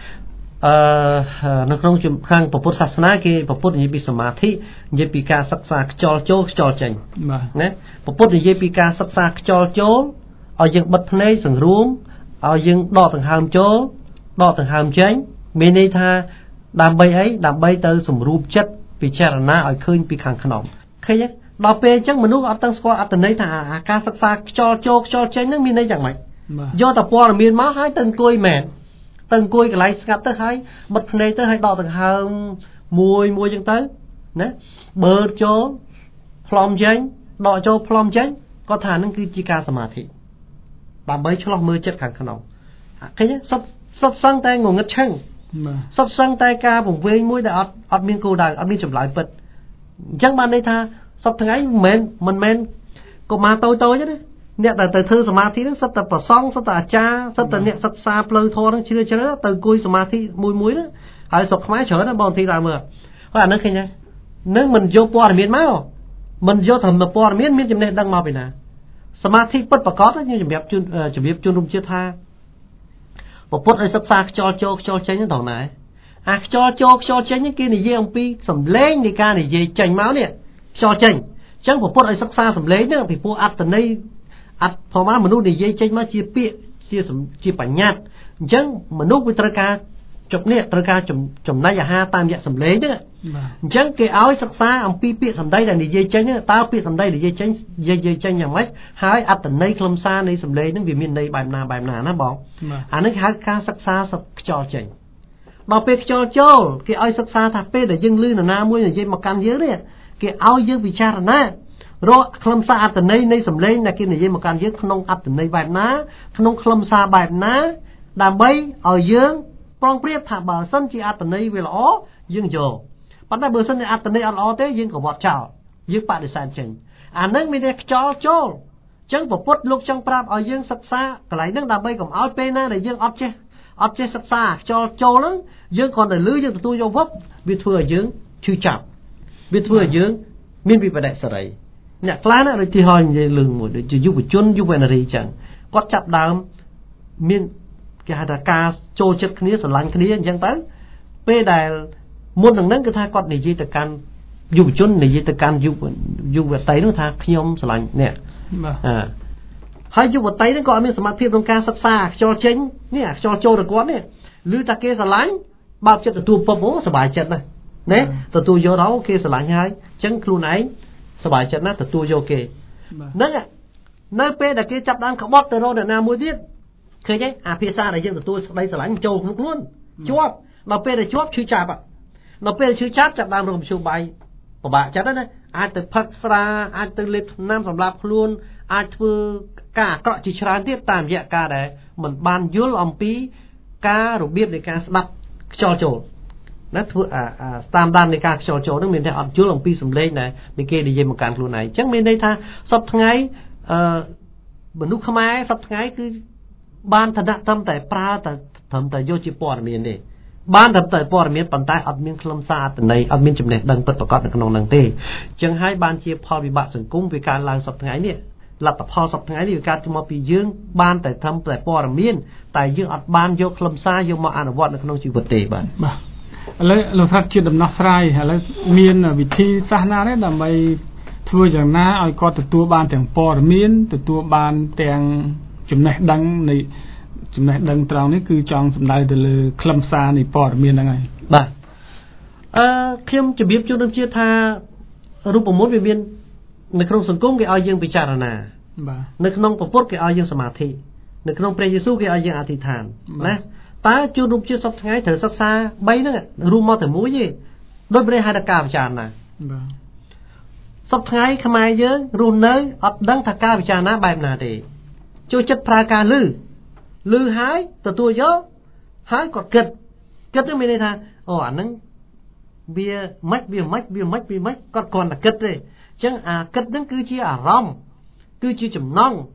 នៅក្នុងខាងពុទ្ធសាសនាគេពុទ្ធនិយាយពីសមាធិនិយាយពីការសិក្សាខ្យល់ចូលខ្យល់ចេញណាពុទ្ធនិយាយពីការសិក្សាខ្យល់ចូលឲ្យយើងបិទភ្នែកសង្រួមឲ្យយើងដកដង្ហើមចូលដកដង្ហើមចេញមានន័យថាដើម្បីអីដើម្បីទៅសម្រួបចិត្តពិចារណាឲ្យឃើញពីខាងក្នុងឃើញទេដល់ពេលអញ្ចឹងមនុស្សអត់ទាំងស្គាល់អត្ថន័យថាការសិក្សាខ្យល់ចូលខ្យល់ចេញហ្នឹងមានន័យយ៉ាងម៉េចយកតែព័ត៌មានមកហើយទៅអង្គុយមែនទៅអង្គុយកន្លែងស្ងាត់ទៅហើយបិទភ្នែកទៅហើយដកដង្ហើមមួយអញ្ចឹងទៅណាបើចូលផ្លុំចេញដកចូលផ្លុំចេញគាត់ថាហ្នឹងគឺជាការសមាធិដើម្បីឆ្លោះមើលចិត្តខាងក្នុងឃើញទេសុទ្ធសឹងតែងងឹតឆឹងសុទ្ធសឹងតែការពង្វេងមួយដែលអត់មានគោលដៅអត់មានចម្លើយពិតអញ្ចឹងបានន័យថាសពថ្ងៃមិនមែនកុមារតូចទេណាអ្នកដែលទៅធ្វើសមាធិហ្នឹងសិតតែប្រសង់សិតតែអាចារ្យសិតតែអ្នកសិក្សាផ្លូវធម៌ហ្នឹងជ្រាលជ្រៅទៅអង្គុយសមាធិមួយហ្នឹងហើយសុខខ្មែរច្រើនណាបងទីដើមមើលហើយអានេះឃើញទេនឹងមិនយកព័ត៌មានមកមិនយកធម្មព័ត៌មានចំណេះដឹងមកពីណាសមាធិពិតប្រកបខ្ញុំជំរាបជូនរួមជាតិថាពុទ្ធឲ្យសិក្សាខ្យល់ចូលខ្យល់ចេញហ្នឹងត្រង់ណាអាខ្យល់ចូលខ្យល់ចេញនេះគេនិយាយអំពីសម្លេងនៃការនិយាយចេញមកនេះខ្យល់ចេញអញ្ចឹងពុទ្ធឲ្យសិក្សាសម្លេងហ្នឹងពីព្រោះអត្តន័យផងមកមនុស្សនិយាយចេញមកជាពាក្យជាបញ្ញត្តិអញ្ចឹងមនុស្សវាត្រូវការជប់នេះត្រូវការចំណៃអាហារតាមរយៈសម្លេងហ្នឹងអញ្ចឹងគេឲ្យសិក្សាអំពីពាក្យសម្ដីដែលនិយាយចេញតើពាក្យសម្ដីនិយាយចេញយ៉ាងម៉េចហើយអត្តន័យខ្លឹមសារនៃសម្លេងហ្នឹងវាមានន័យបែបណាណាបងអានេះហៅការសិក្សាខ្យល់ចេញដល់ពេលខ្យល់ចូលគេឲ្យសិក្សាថាពេលដែលយើងឮនរណាមួយនិយាយមកកាន់យើងនេះគេឲ្យយើងពិចារណារកខ្លឹមសារអត្តន័យនៃសម្លេងដែលគេនិយាយមកកាន់យើងក្នុងអត្តន័យបែបណាក្នុងខ្លឹមសារបែបណាដើម្បីឲ្យយើងប្រុងប្រៀបថាបើសិនជាអត្តន័យវាល្អយើងយកប៉ុន្តែបើសិនជាអត្តន័យអត់ល្អទេយើងក៏វត្តចោលយើងបដិសេធចេញអានឹងមានតែខ្យល់ចូលអញ្ចឹងពុទ្ធលោកចង់ប្រាប់ឲ្យយើងសិក្សាកន្លែងហ្នឹងដើម្បីកុំឲ្យពេលណាដែលយើងអត់ចេះសិក្សាខ្យល់ចូលហ្នឹងយើងគ្រាន់តែលឺយើងទទួលយកវឹបវាធ្វើឲ្យយើងឈឺចាប់វាធ្វើឲ្យយើងមានវិបដិសេរីអ្នកខ្លះណាដូចទីហោនិយាយលឿងមួយដូចជាយុវជនយុវនារីអញ្ចឹងគាត់ចាប់ដើមមានគេហៅថាការចូលចិត្តគ្នាស្រឡាញ់គ្នាអញ្ចឹងទៅពេលដែលមុននឹងហ្នឹងគឺថាគាត់និយាយទៅកាន់យុវជននិយាយទៅកាន់យុវតីនោះថាខ្ញុំស្រឡាញ់អ្នកហើយយុវតីហ្នឹងក៏អត់មានសមត្ថភាពក្នុងការសិក្សាខ្យល់ចេញនេះខ្យល់ចូលរបស់គាត់នេះឮថាគេស្រឡាញ់បើកចិត្តទទួលពពសប្បាយចិត្តណាណាទទួលយកដល់គេស្រឡាញ់ហើយអញ្ចឹងខ្លួនឯងសប្បាយចិត្តណាទទួលយកគេហ្នឹងនៅពេលដែលគេចាប់ដើមក្បត់ទៅរកអ្នកណាមួយទៀតឃើញទេអាភាសាដែលយើងទទួលស្ដីស្រឡាញ់ចូលក្នុងខ្លួនជាប់ដល់ពេលដែលជាប់ឈឺចាប់ដល់ពេលឈឺចាប់ចាប់ដើមរកមធ្យោបាយពិបាកចិត្តណាអាចទៅផឹកស្រាអាចទៅលេបថ្នាំសម្រាប់ខ្លួនអាចធ្វើការអាក្រក់ជាច្រើនទៀតតាមរយៈការដែលមិនបានយល់អំពីការរបៀបនៃការស្ដាប់ខ្យល់ចូលណាធ្វើតាមដាននៃការខ្យល់ចូលហ្នឹងមានតែអត់យល់អំពីសម្លេងដែលគេនិយាយមកកាន់ខ្លួនឯងអញ្ចឹងមានន័យថាសពថ្ងៃមនុស្សខ្មែរសពថ្ងៃគឺបានឋានៈត្រឹមតែប្រើតែត្រឹមតែយកជាព័ត៌មានទេបានត្រឹមតែព័ត៌មានប៉ុន្តែអត់មានខ្លឹមសារអត្ថន័យអត់មានចំណេះដឹងពិតប្រាកដនៅក្នុងហ្នឹងទេអញ្ចឹងហើយបានជាផលវិបាកសង្គមវាកើតឡើងសពថ្ងៃនេះលទ្ធផលសពថ្ងៃនេះវាកើតមកពីយើងបានតែត្រឹមតែព័ត៌មានតែយើងអត់បានយកខ្លឹមសារយកមកអនុវត្តនៅក្នុងជីវិតទេបាទឥឡូវលោកថាជាដំណោះស្រាយឥឡូវមានវិធីសាស្ត្រណាទេដើម្បីធ្វើយ៉ាងណាឲ្យគាត់ទទួលបានទាំងព័ត៌មានទទួលបានទាំងចំណេះដឹងនៃចំណេះដឹងត្រង់នេះគឺចង់សំដៅទៅលើខ្លឹមសារនៃព័ត៌មានហ្នឹងហើយបាទខ្ញុំជម្រាបជូនដូចជាថារូបមន្តវាមាននៅក្នុងសង្គមគេឲ្យយើងពិចារណាបាទនៅក្នុងពុទ្ធគេឲ្យយើងសមាធិនៅក្នុងព្រះយេស៊ូវគេឲ្យយើងអធិដ្ឋានណាតើជួនរូបជាសពថ្ងៃត្រូវសិក្សា3ហ្នឹងរួមមកតែមួយទេដូចព្រះហៅថាការពិចារណាបាទសពថ្ងៃខ្មែរយើងរស់នៅអត់ដឹងថាការពិចារណាបែបណាទេចូលចិត្តប្រើការលឺហើយទទួលយកហើយក៏គិតនឹងមានន័យថាអូអាហ្នឹងវាមិនគាត់គ្រាន់តែគិតទេអញ្ចឹងអាគិតហ្នឹងគឺជាអារម្មណ៍គឺជាចំណង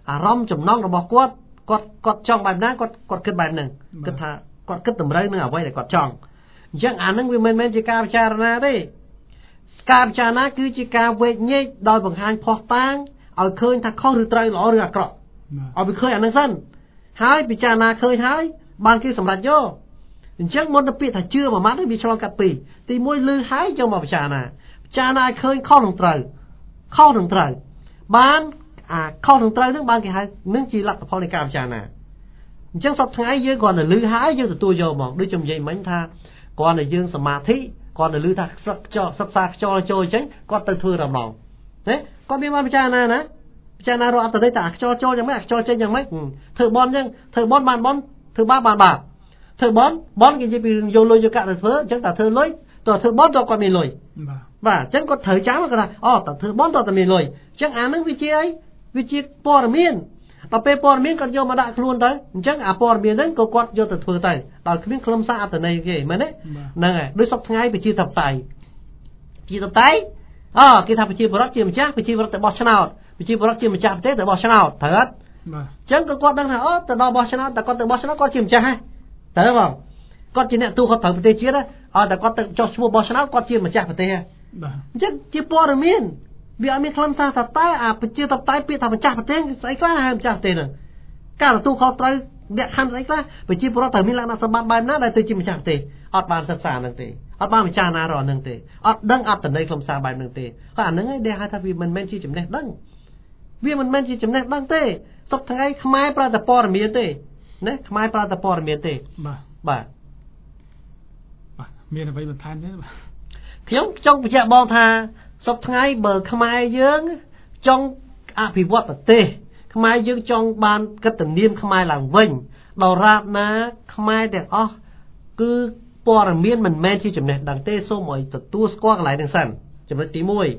អារម្មណ៍ចំណងរបស់គាត់ចង់បែបណាគាត់គិតបែបហ្នឹងគិតថាគាត់គិតតម្រូវនឹងអ្វីដែលគាត់ចង់អញ្ចឹងអាហ្នឹងវាមិនមែនជាការពិចារណាទេការពិចារណាគឺជាការវេកញែកដោយបង្ហាញផុសតាងឲ្យឃើញថាខុសឬត្រូវល្អឬអាក្រក់ឲ្យវាឃើញអាហ្នឹងសិនហើយពិចារណាឃើញហើយបានគេសម្រេចយកអញ្ចឹងមុនទៅពាក្យថាជឿមួយម៉ាត់វាឆ្លងកាត់ពីរទី1លឺហើយយកមកពិចារណាឲ្យឃើញខុសនឹងត្រូវបានអាខុសនឹងត្រូវហ្នឹងបានគេហៅនឹងជាលទ្ធផលនៃការពិចារណាអញ្ចឹងសពថ្ងៃយើងគ្រាន់តែលឺហើយយើងទទួលយកមកដូចខ្ញុំនិយាយមិញថាគ្រាន់តែយើងសមាធិគ្រាន់តែលឺថាសិក្សាខ្យល់ចូលអញ្ចឹងគាត់ទៅធ្វើតែម្ដងណាគាត់មានមកពិចារណាណាពិចារណារកអត្តន័យថាខ្យល់ចូលយ៉ាងម៉េចខ្យល់ចេញយ៉ាងម៉េចធ្វើបន់អញ្ចឹងធ្វើបន់បានបន់ធ្វើបាបបានបាបធ្វើបន់គេនិយាយពីយកលុយយកកាក់ទៅធ្វើអញ្ចឹងតែធ្វើលុយតើធ្វើបន់តើគាត់មានលុយបាទអញ្ចឹងគាត់ត្រូវចាំគាត់ថាអូតើធ្វើបន់តើតែមានលុយអញ្ចឹងអានឹងវាជាអីវាជាព័ត៌មានដល់ពេលព័ត៌មានគាត់យកមកដាក់ខ្លួនទៅអញ្ចឹងអាព័ត៌មានហ្នឹងក៏គាត់យកទៅធ្វើទៅដល់គ្មានខ្លឹមសារអត្ថន័យគេមែនទេហ្នឹងហើយដូចសពថ្ងៃប្រជាធិបតេយ្យគេថាប្រជាពលរដ្ឋជាម្ចាស់ប្រជាពលរដ្ឋទៅបោះឆ្នោតប្រជាពលរដ្ឋជាម្ចាស់ប្រទេសទៅបោះឆ្នោតត្រូវអត់អញ្ចឹងក៏គាត់ដឹងថាអូទៅដល់បោះឆ្នោតតែគាត់ទៅបោះឆ្នោតគាត់ជាម្ចាស់ហើយត្រូវបងគាត់ជាអ្នកទូគាត់ត្រូវប្រទេសជាតិតែគាត់ទៅចុះឈ្មោះបោះឆ្នោតគាត់ជាម្ចាស់ប្រទេសហើយអញ្ចឹងជាព័ត៌មានវាអត់មានខ្លឹមសារថាតែអាប្រជាធិបតេយ្យពាក្យថាម្ចាស់ប្រទេសស្អីខ្លះហើយម្ចាស់ប្រទេសហ្នឹងការទទួលខុសត្រូវលក្ខខណ្ឌស្អីខ្លះប្រជាពលរដ្ឋត្រូវមានលក្ខណៈសម្បត្តិបែបណាដែលទៅជាម្ចាស់ប្រទេសអត់បានសិក្សាហ្នឹងទេអត់បានពិចារណារកហ្នឹងទេអត់ដឹងអត្ថន័យខ្លឹមសារបែបហ្នឹងទេហើយអាហ្នឹងឯងដែលហៅថាវាមិនមែនជាចំណេះដឹងវាមិនមែនជាចំណេះដឹងទេសពថ្ងៃខ្មែរប្រើតែព័ត៌មានទេណាខ្មែរប្រើតែព័ត៌មានទេបាទមានអ្វីបន្ថែមទេបាទខ្ញុំចង់បញ្ជាក់បងថាសពថ្ងៃបើខ្មែរយើងចង់អភិវឌ្ឍប្រទេសខ្មែរយើងចង់បានកិត្តិនាមខ្មែរឡើងវិញដល់រាបណាខ្មែរទាំងអស់គឺព័ត៌មានមិនមែនជាចំណេះដឹងទេសូមឲ្យទទួលស្គាល់កន្លែងហ្នឹងសិនចំណុចទី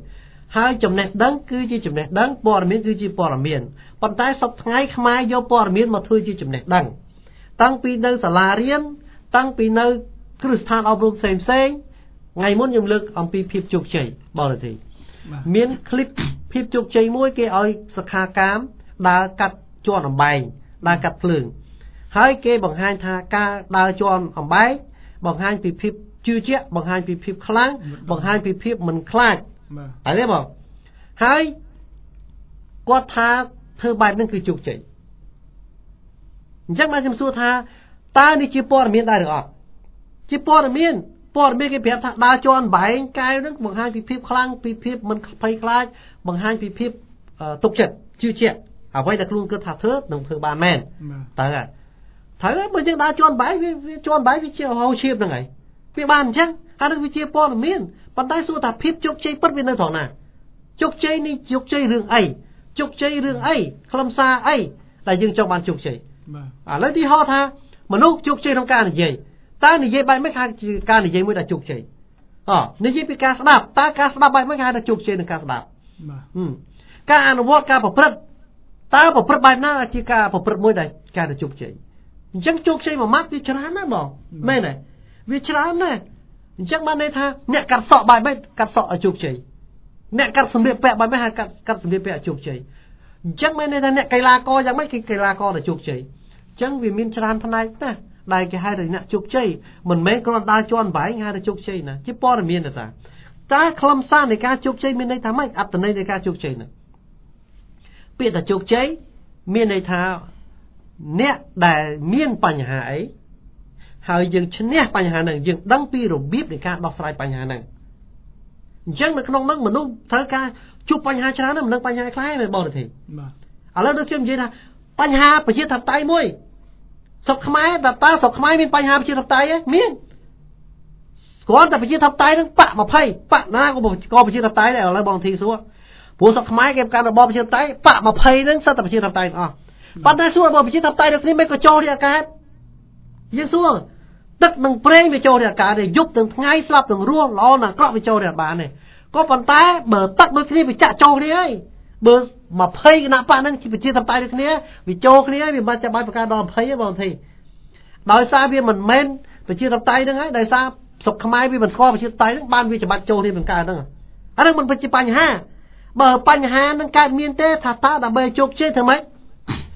1ហើយចំណេះដឹងគឺជាចំណេះដឹងព័ត៌មានគឺជាព័ត៌មានប៉ុន្តែសពថ្ងៃខ្មែរយកព័ត៌មានមកធ្វើជាចំណេះដឹងតាំងពីនៅសាលារៀនតាំងពីនៅគ្រឹះស្ថានអប់រំផ្សេងថ្ងៃមុនខ្ញុំលើកអំពីភាពជោគជ័យបរទេសមានคลิปភាពជោគជ័យមួយគេឲ្យសិក្ខាកាមដើរកាត់ជាន់អំបែងដើរកាត់ភ្លើងហើយគេបង្ហាញថាការដើរជាន់អំបែងបង្ហាញពីភាពជឿជាក់បង្ហាញពីភាពខ្លាំងបង្ហាញពីភាពមិនខ្លាចហើយទេបងហើយគាត់ថាធ្វើបែបហ្នឹងគឺជោគជ័យអញ្ចឹងមកខ្ញុំសួរថាតើនេះជាព័ត៌មានដែរឬអត់ជាព័ត៌មានគេប្រាប់ថាដើរជាន់បែងកែវហ្នឹងបង្ហាញពីភាពខ្លាំងពីភាពមិនភ័យខ្លាចបង្ហាញពីភាពទុកចិត្តជឿជាក់អ្វីដែលខ្លួនគិតថាធ្វើនឹងធ្វើបានមែនតើត្រូវបើយើងដើរជាន់បែងវាជាន់បែងវាជាហៅឈៀបហ្នឹងហើយវាបានអញ្ចឹងហើយនឹងវាជាព័ត៌មានប៉ុន្តែសួរថាភាពជោគជ័យពិតវានៅត្រង់ណាជោគជ័យនេះជោគជ័យរឿងអីជោគជ័យរឿងអីខ្លឹមសារអីដែលយើងចង់បានជោគជ័យឥឡូវទីហោថាមនុស្សជោគជ័យក្នុងការនិយាយតើនិយាយបែបម៉េចថាជាការនិយាយមួយដែលជោគជ័យនិយាយពីការស្ដាប់តើការស្ដាប់បែបម៉េចគេហៅថាជោគជ័យក្នុងការស្ដាប់ការអនុវត្តការប្រព្រឹត្តតើប្រព្រឹត្តបែបណាជាការប្រព្រឹត្តមួយដែលការទៅជោគជ័យអញ្ចឹងជោគជ័យមួយម៉ាត់វាច្រើនណាស់បងមែនទេវាច្រើនណាស់អញ្ចឹងបានន័យថាអ្នកកាត់សក់បែបម៉េចកាត់សក់ឲ្យជោគជ័យអ្នកកាត់សម្លៀកពាក់បែបម៉េចហៅកាត់សម្លៀកពាក់ឲ្យជោគជ័យអញ្ចឹងបានន័យថាអ្នកកីឡាករយ៉ាងម៉េចគេកីឡាករដែលជោគជ័យអញ្ចឹងវាមានច្រើនផ្នែកណាស់ដែលគេហៅថាអ្នកជោគជ័យមិនមែនគ្រាន់តែជាន់បែងហៅថាជោគជ័យណាជាព័ត៌មានទេតាតើខ្លឹមសារនៃការជោគជ័យមានន័យថាម៉េចអត្ថន័យនៃការជោគជ័យនោះពាក្យថាជោគជ័យមានន័យថាអ្នកដែលមានបញ្ហាអីហើយយើងឈ្នះបញ្ហាហ្នឹងយើងដឹងពីរបៀបនៃការដោះស្រាយបញ្ហាហ្នឹងអញ្ចឹងនៅក្នុងហ្នឹងមនុស្សត្រូវការជួបបញ្ហាច្រើនណាស់មិនដឹងបញ្ហាខ្លះទេបងទេបាទឥឡូវដូចខ្ញុំនិយាយថាបញ្ហាប្រជាធិបតេយ្យមួយស្រុកខ្មែរតើស្រុកខ្មែរមានបញ្ហាប្រជាធិបតេយ្យទេមានគ្រាន់តែប្រជាធិបតេយ្យហ្នឹងបាក់20បាក់ណាក៏ប្រជាធិបតេយ្យដែរឥឡូវបងធីសួរព្រោះស្រុកខ្មែរគេប្រកាន់របបប្រជាធិបតេយ្យបាក់20ហ្នឹងសិតតែប្រជាធិបតេយ្យទាំងអស់ប៉ុន្តែសួរបើប្រជាធិបតេយ្យដូចគ្នាមិនក៏ចូលរីអាកាសយើងសួរទឹកនឹងប្រេងវាចូលរីអាកាសទេយប់ទាំងថ្ងៃស្លាប់ទាំងរស់ល្អណាស់អាក្រក់វាចូលរីអាបានទេក៏ប៉ុន្តែបើទឹកដូចគ្នាវាចាក់ចូលគ្នាហើយបើ20គណៈបកហ្នឹងជាប្រជាធិបតេយ្យដូចគ្នាវាចូលគ្នាវាមិនចាំបាច់ប្រកាន់ដល់20ទេបងធីដោយសារវាមិនមែនប្រជាធិបតេយ្យហ្នឹងហើយដោយសារស្រុកខ្មែរវាមិនស្គាល់ប្រជាធិបតេយ្យហ្នឹងបានវាច្បាច់ចូលគ្នាបង្កើតហ្នឹងអាហ្នឹងមិនពិតជាបញ្ហាបើបញ្ហាហ្នឹងកើតមានទេថាតើដើម្បីជោគជ័យធ្វើម៉េច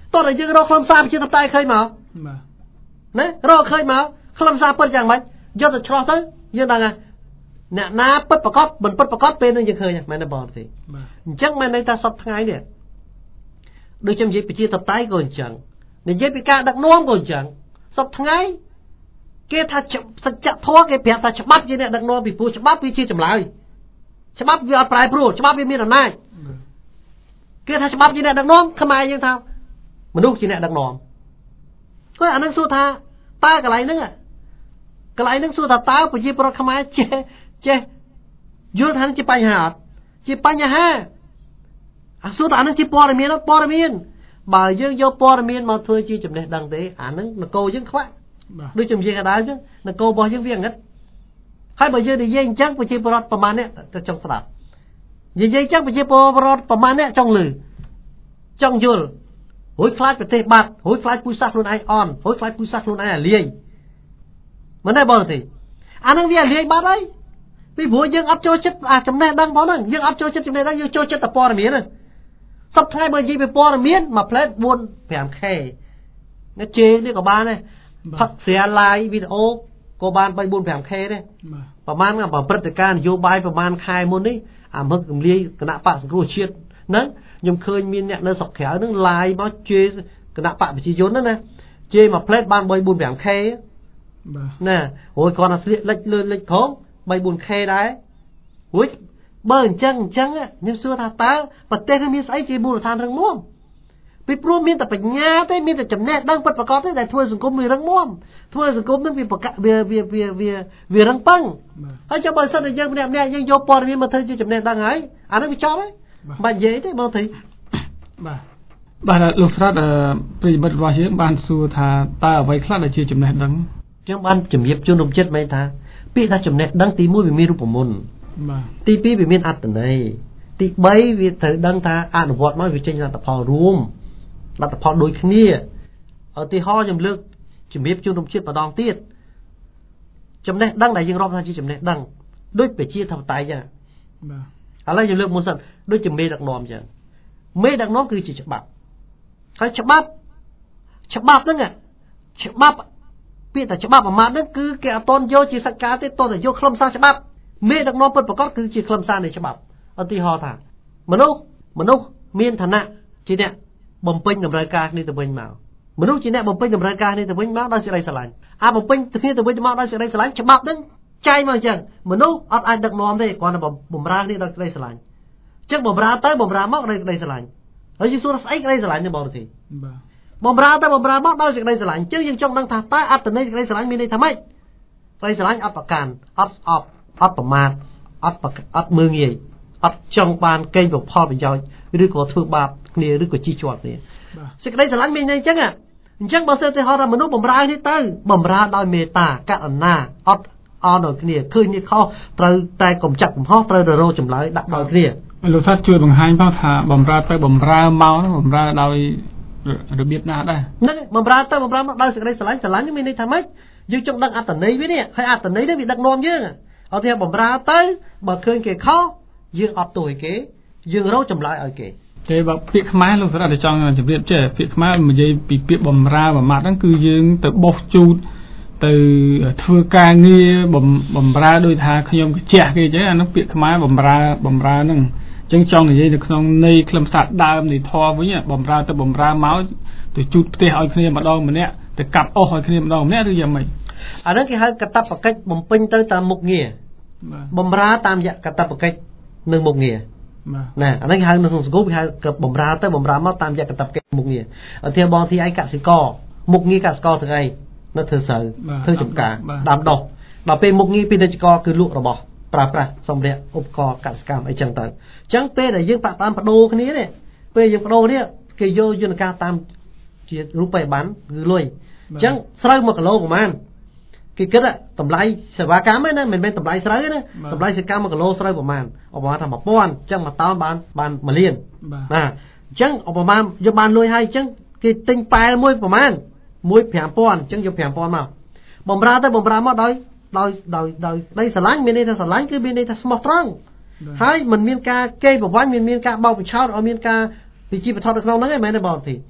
តោះតែយើងរកខ្លឹមសារប្រជាធិបតេយ្យឃើញមកណារកឃើញមកខ្លឹមសារពិតយ៉ាងម៉េចយកទៅឆ្លោះទៅយើងដឹងថាអ្នកណាពិតប្រកបមិនពិតប្រកបពេលនោះយើងឃើញមែនទេបងទេអញ្ចឹងមែនន័យថាសប្តាហ៍ថ្ងៃនេះដូចខ្ញុំនិយាយប្រជាធិបតេយ្យក៏អញ្ចឹងនិយាយពីការដឹកនាំក៏អញ្ចឹងសប្តាហ៍ថ្ងៃគេថាសច្ចធម៌គេប្រាប់ថាច្បាប់ជាអ្នកដឹកនាំពីព្រោះច្បាប់វាជាចម្លើយច្បាប់វាអត់ប្រែប្រួលច្បាប់វាមានអំណាចគេថាច្បាប់ជាអ្នកដឹកនាំខ្មែរយើងថាមនុស្សជាអ្នកដឹកនាំគាត់អានឹងសួរថាតើកន្លែងហ្នឹងសួរថាតើប្រជាពលរដ្ឋខ្មែរចេះយល់ថាជាបញ្ហាអត់ជាបញ្ហាអាសួរថាអានឹងជាព័ត៌មានអត់ព័ត៌មានបើយើងយកព័ត៌មានមកធ្វើជាចំណេះដឹងទេអានឹងនគរយើងខ្វះដូចខ្ញុំនិយាយកណ្ដាលអញ្ចឹងនគររបស់យើងវាងឹតហើយបើយើងនិយាយអញ្ចឹងប្រជាពលរដ្ឋប្រមាណអ្នកទៅចង់ស្ដាប់និយាយអញ្ចឹងប្រជាពលរដ្ឋប្រមាណអ្នកចង់ឮចង់យល់រួចខ្លាចប្រទេសបាត់រួចខ្លាចពូជសាសន៍ខ្លួនឯងអន់រួចខ្លាចពូជសាសន៍ខ្លួនឯងអាលាយមិនដែរបងទេអានឹងវាអាលាយបាត់ហើយពីព្រោះយើងអត់ចូលចិត្តអាចំណេះដឹងផងហ្នឹងយើងអត់ចូលចិត្តចំណេះដឹងយើងចូលចិត្តតែព័ត៌មានហ្នឹងសប្តាហ៍ថ្ងៃបើនិយាយពីព័ត៌មានមួយផ្លែត 4-5K អ្នកជេនេះក៏បានដែរផឹកស្រាឡាយវីដេអូក៏បាន 3-4-5K ដែរប្រហែលព្រឹត្តិការណ៍នយោបាយប្រហែលខែមុននេះអាមឹករំលាយគណៈបកសង្គ្រោះជាតិហ្នឹងខ្ញុំឃើញមានអ្នកនៅស្រុកក្រៅហ្នឹងឡាយមកជេគណៈបកប្រជាជនហ្នឹងណាជេមួយផ្លែតបាន 3-4-5K ណាអូយគាត់ថាស្លៀកលិចលឿនលិចផង 3-4K ដែររួចបើអញ្ចឹងខ្ញុំសួរថាតើប្រទេសនេះមានស្អីជាមូលដ្ឋានរឹងមាំពីព្រោះមានតែបញ្ញាទេមានតែចំណេះដឹងពិតប្រាកដទេដែលធ្វើសង្គមវារឹងមាំធ្វើសង្គមនឹងវារឹងប៉ឹងហើយចាំបើសិនតែយើងម្នាក់យើងយកព័ត៌មានមកធ្វើជាចំណេះដឹងហើយអានឹងវាចប់ហើយមិននិយាយទេបងទីបាទលោកស្រាតប្រិយមិត្តរបស់យើងបានសួរថាតើអ្វីខ្លះដែលជាចំណេះដឹងខ្ញុំបានជំរាបជូនលោកចិត្តមែនថាពាក្យថាចំណេះដឹងទី1វាមានរូបមន្តទី2វាមានអត្ថន័យទី3វាត្រូវដឹងថាអនុវត្តមកវាចេញលទ្ធផលរួមលទ្ធផលដូចគ្នាឧទាហរណ៍ខ្ញុំលើកជំរាបជូនលោកចិត្តម្ដងទៀតចំណេះដឹងដែលយើងរាប់ថាជាចំណេះដឹងដូចប្រជាធិបតេយ្យចឹងបាទឥឡូវយើងលើកមុនសិនដូចជាមេដឹកនាំចឹងមេដឹកនាំគឺជាច្បាប់ហើយច្បាប់ហ្នឹងច្បាប់ពាក្យតែច្បាប់អាម៉ាត់ហ្នឹងគឺគេអត់តន់យកជាសច្ចការទេតតែយកខ្លឹមសារច្បាប់មេដឹកនាំពិតប្រាកដគឺជាខ្លឹមសារនៃច្បាប់ឧទាហរណ៍ថាមនុស្សមានឋានៈជាអ្នកបំពេញតម្រូវការគ្នាទៅវិញមកមនុស្សជាអ្នកបំពេញតម្រូវការគ្នាទៅវិញមកដោយសេចក្តីស្រឡាញ់អាបំពេញគ្នាទៅវិញមកដោយសេចក្តីស្រឡាញ់ច្បាប់ហ្នឹងចែងមកអញ្ចឹងមនុស្សអត់អាចដឹកនាំទេគ្រាន់តែបំរើគ្នាដោយសេចក្តីស្រឡាញ់អញ្ចឹងបំរើទៅបំរើមកដោយសេចក្តីស្រឡាញ់ហើយយើងសួរថាស្អីក្តីស្រឡាញ់ទេបងទីបាទបំរើទៅបំរើមកដោយសេចក្តីស្រឡាញ់អញ្ចឹងយើងចង់ដឹងថាតើអត្តន័យសេចក្តីស្រឡាញ់មានន័យថាម៉េចសេចក្តីស្រឡាញ់អត់ប្រកាន់អត់ស្អប់អត់ប្រមាថអត់មើងងាយអត់ចង់បានកេងប្រផលប្រយោជន៍ឬក៏ធ្វើបាបគ្នាឬក៏ជិះជាប់គ្នាសេចក្តីស្រឡាញ់មានន័យអញ្ចឹងបើសិនតែហៅថាមនុស្សបំរើនេះទៅបំរើដោយមេត្តាករុណាអត់អន់ដល់គ្នាឃើញនេះខុសត្រូវតែកុំចាប់កំហុសត្រូវតែរកចម្លើយដាក់ដល់គ្នាលោកថាជួយបង្ហាញផងថាបំរើទៅបំរើមកបំរើដោយរបៀបណាដែរហ្នឹងបំរើទៅបំរើមកដោយសេចក្តីស្រឡាញ់នេះមានន័យថាម៉េចយើងចង់ដឹងអត្ថន័យវានេះហើយអត្ថន័យនេះវាដឹកនាំយើងអត់ទេបំរើទៅបើឃើញគេខុសយើងអត់ទោសឲ្យគេយើងរកចម្លើយឲ្យគេទេបើពាក្យខ្មែរលោកស្រីតែចង់ជម្រាបចេះពាក្យខ្មែរនិយាយពីពាក្យបំរើមួយម៉ាត់ហ្នឹងគឺយើងទៅបោះជូតទៅធ្វើការងារបំរើដោយថាខ្ញុំខ្ជះគេអញ្ចឹងអានោះពាក្យខ្មែរបំរើហ្នឹងអញ្ចឹងចង់និយាយនៅក្នុងន័យខ្លឹមសារដើមនៃធម៌វិញបំរើទៅបំរើមកទៅជូតផ្ទះឲ្យគ្នាម្ដងម្នាក់ទៅកាប់អស់ឲ្យគ្នាម្ដងម្នាក់ឬយ៉ាងម៉េចអានោះគេហៅកតបកិច្ចបំពេញទៅតាមមុខងារបំរើតាមយៈកតបកិច្ចនៅមុខងារណាអានេះគេហៅនៅក្នុងសង្គមគេហៅបំរើទៅបំរើមកតាមយៈកតបកិច្ចមុខងារឧទាហរណ៍បងទីឯកសិករមុខងារកសិករទាំងឯងនៅធ្វើស្រូវធ្វើចំការដាំដុះដល់ពេលមុខងារពាណិជ្ជករគឺលក់របស់ប្រើប្រាស់សម្ភារៈឧបករណ៍កសិកម្មអីចឹងទៅអញ្ចឹងពេលដែលយើងតាមបដូរគ្នានេះពេលយើងបដូរនេះគេយកយន្តការតាមជារូបិយប័ណ្ណគឺលុយអញ្ចឹងស្រូវ1គីឡូប្រហែលគេគិតតម្លៃសេវាកម្មហ្នឹងណាមិនមែនតម្លៃស្រូវទេណាតម្លៃសេវាកម្ម1គីឡូស្រូវប្រហែលថា1000អញ្ចឹង1តោនបាន1លានណាអញ្ចឹងប្រហែលយកបានលុយហើយអញ្ចឹងគេទិញប៉ែលមួយប្រហែល15000អញ្ចឹងយក5000មកបំរើទៅបំរើមកដោយដីស្រឡាញ់មានន័យថាស្រឡាញ់គឺមានន័យថាស្មោះត្រង់ហើយមិនមានការកេរប្រវ័ញ្ចមានការបោកបញ្ឆោតឲ្យមានការវិជាបថតនៅក្នុងហ្នឹងឯងមែនទេបងទី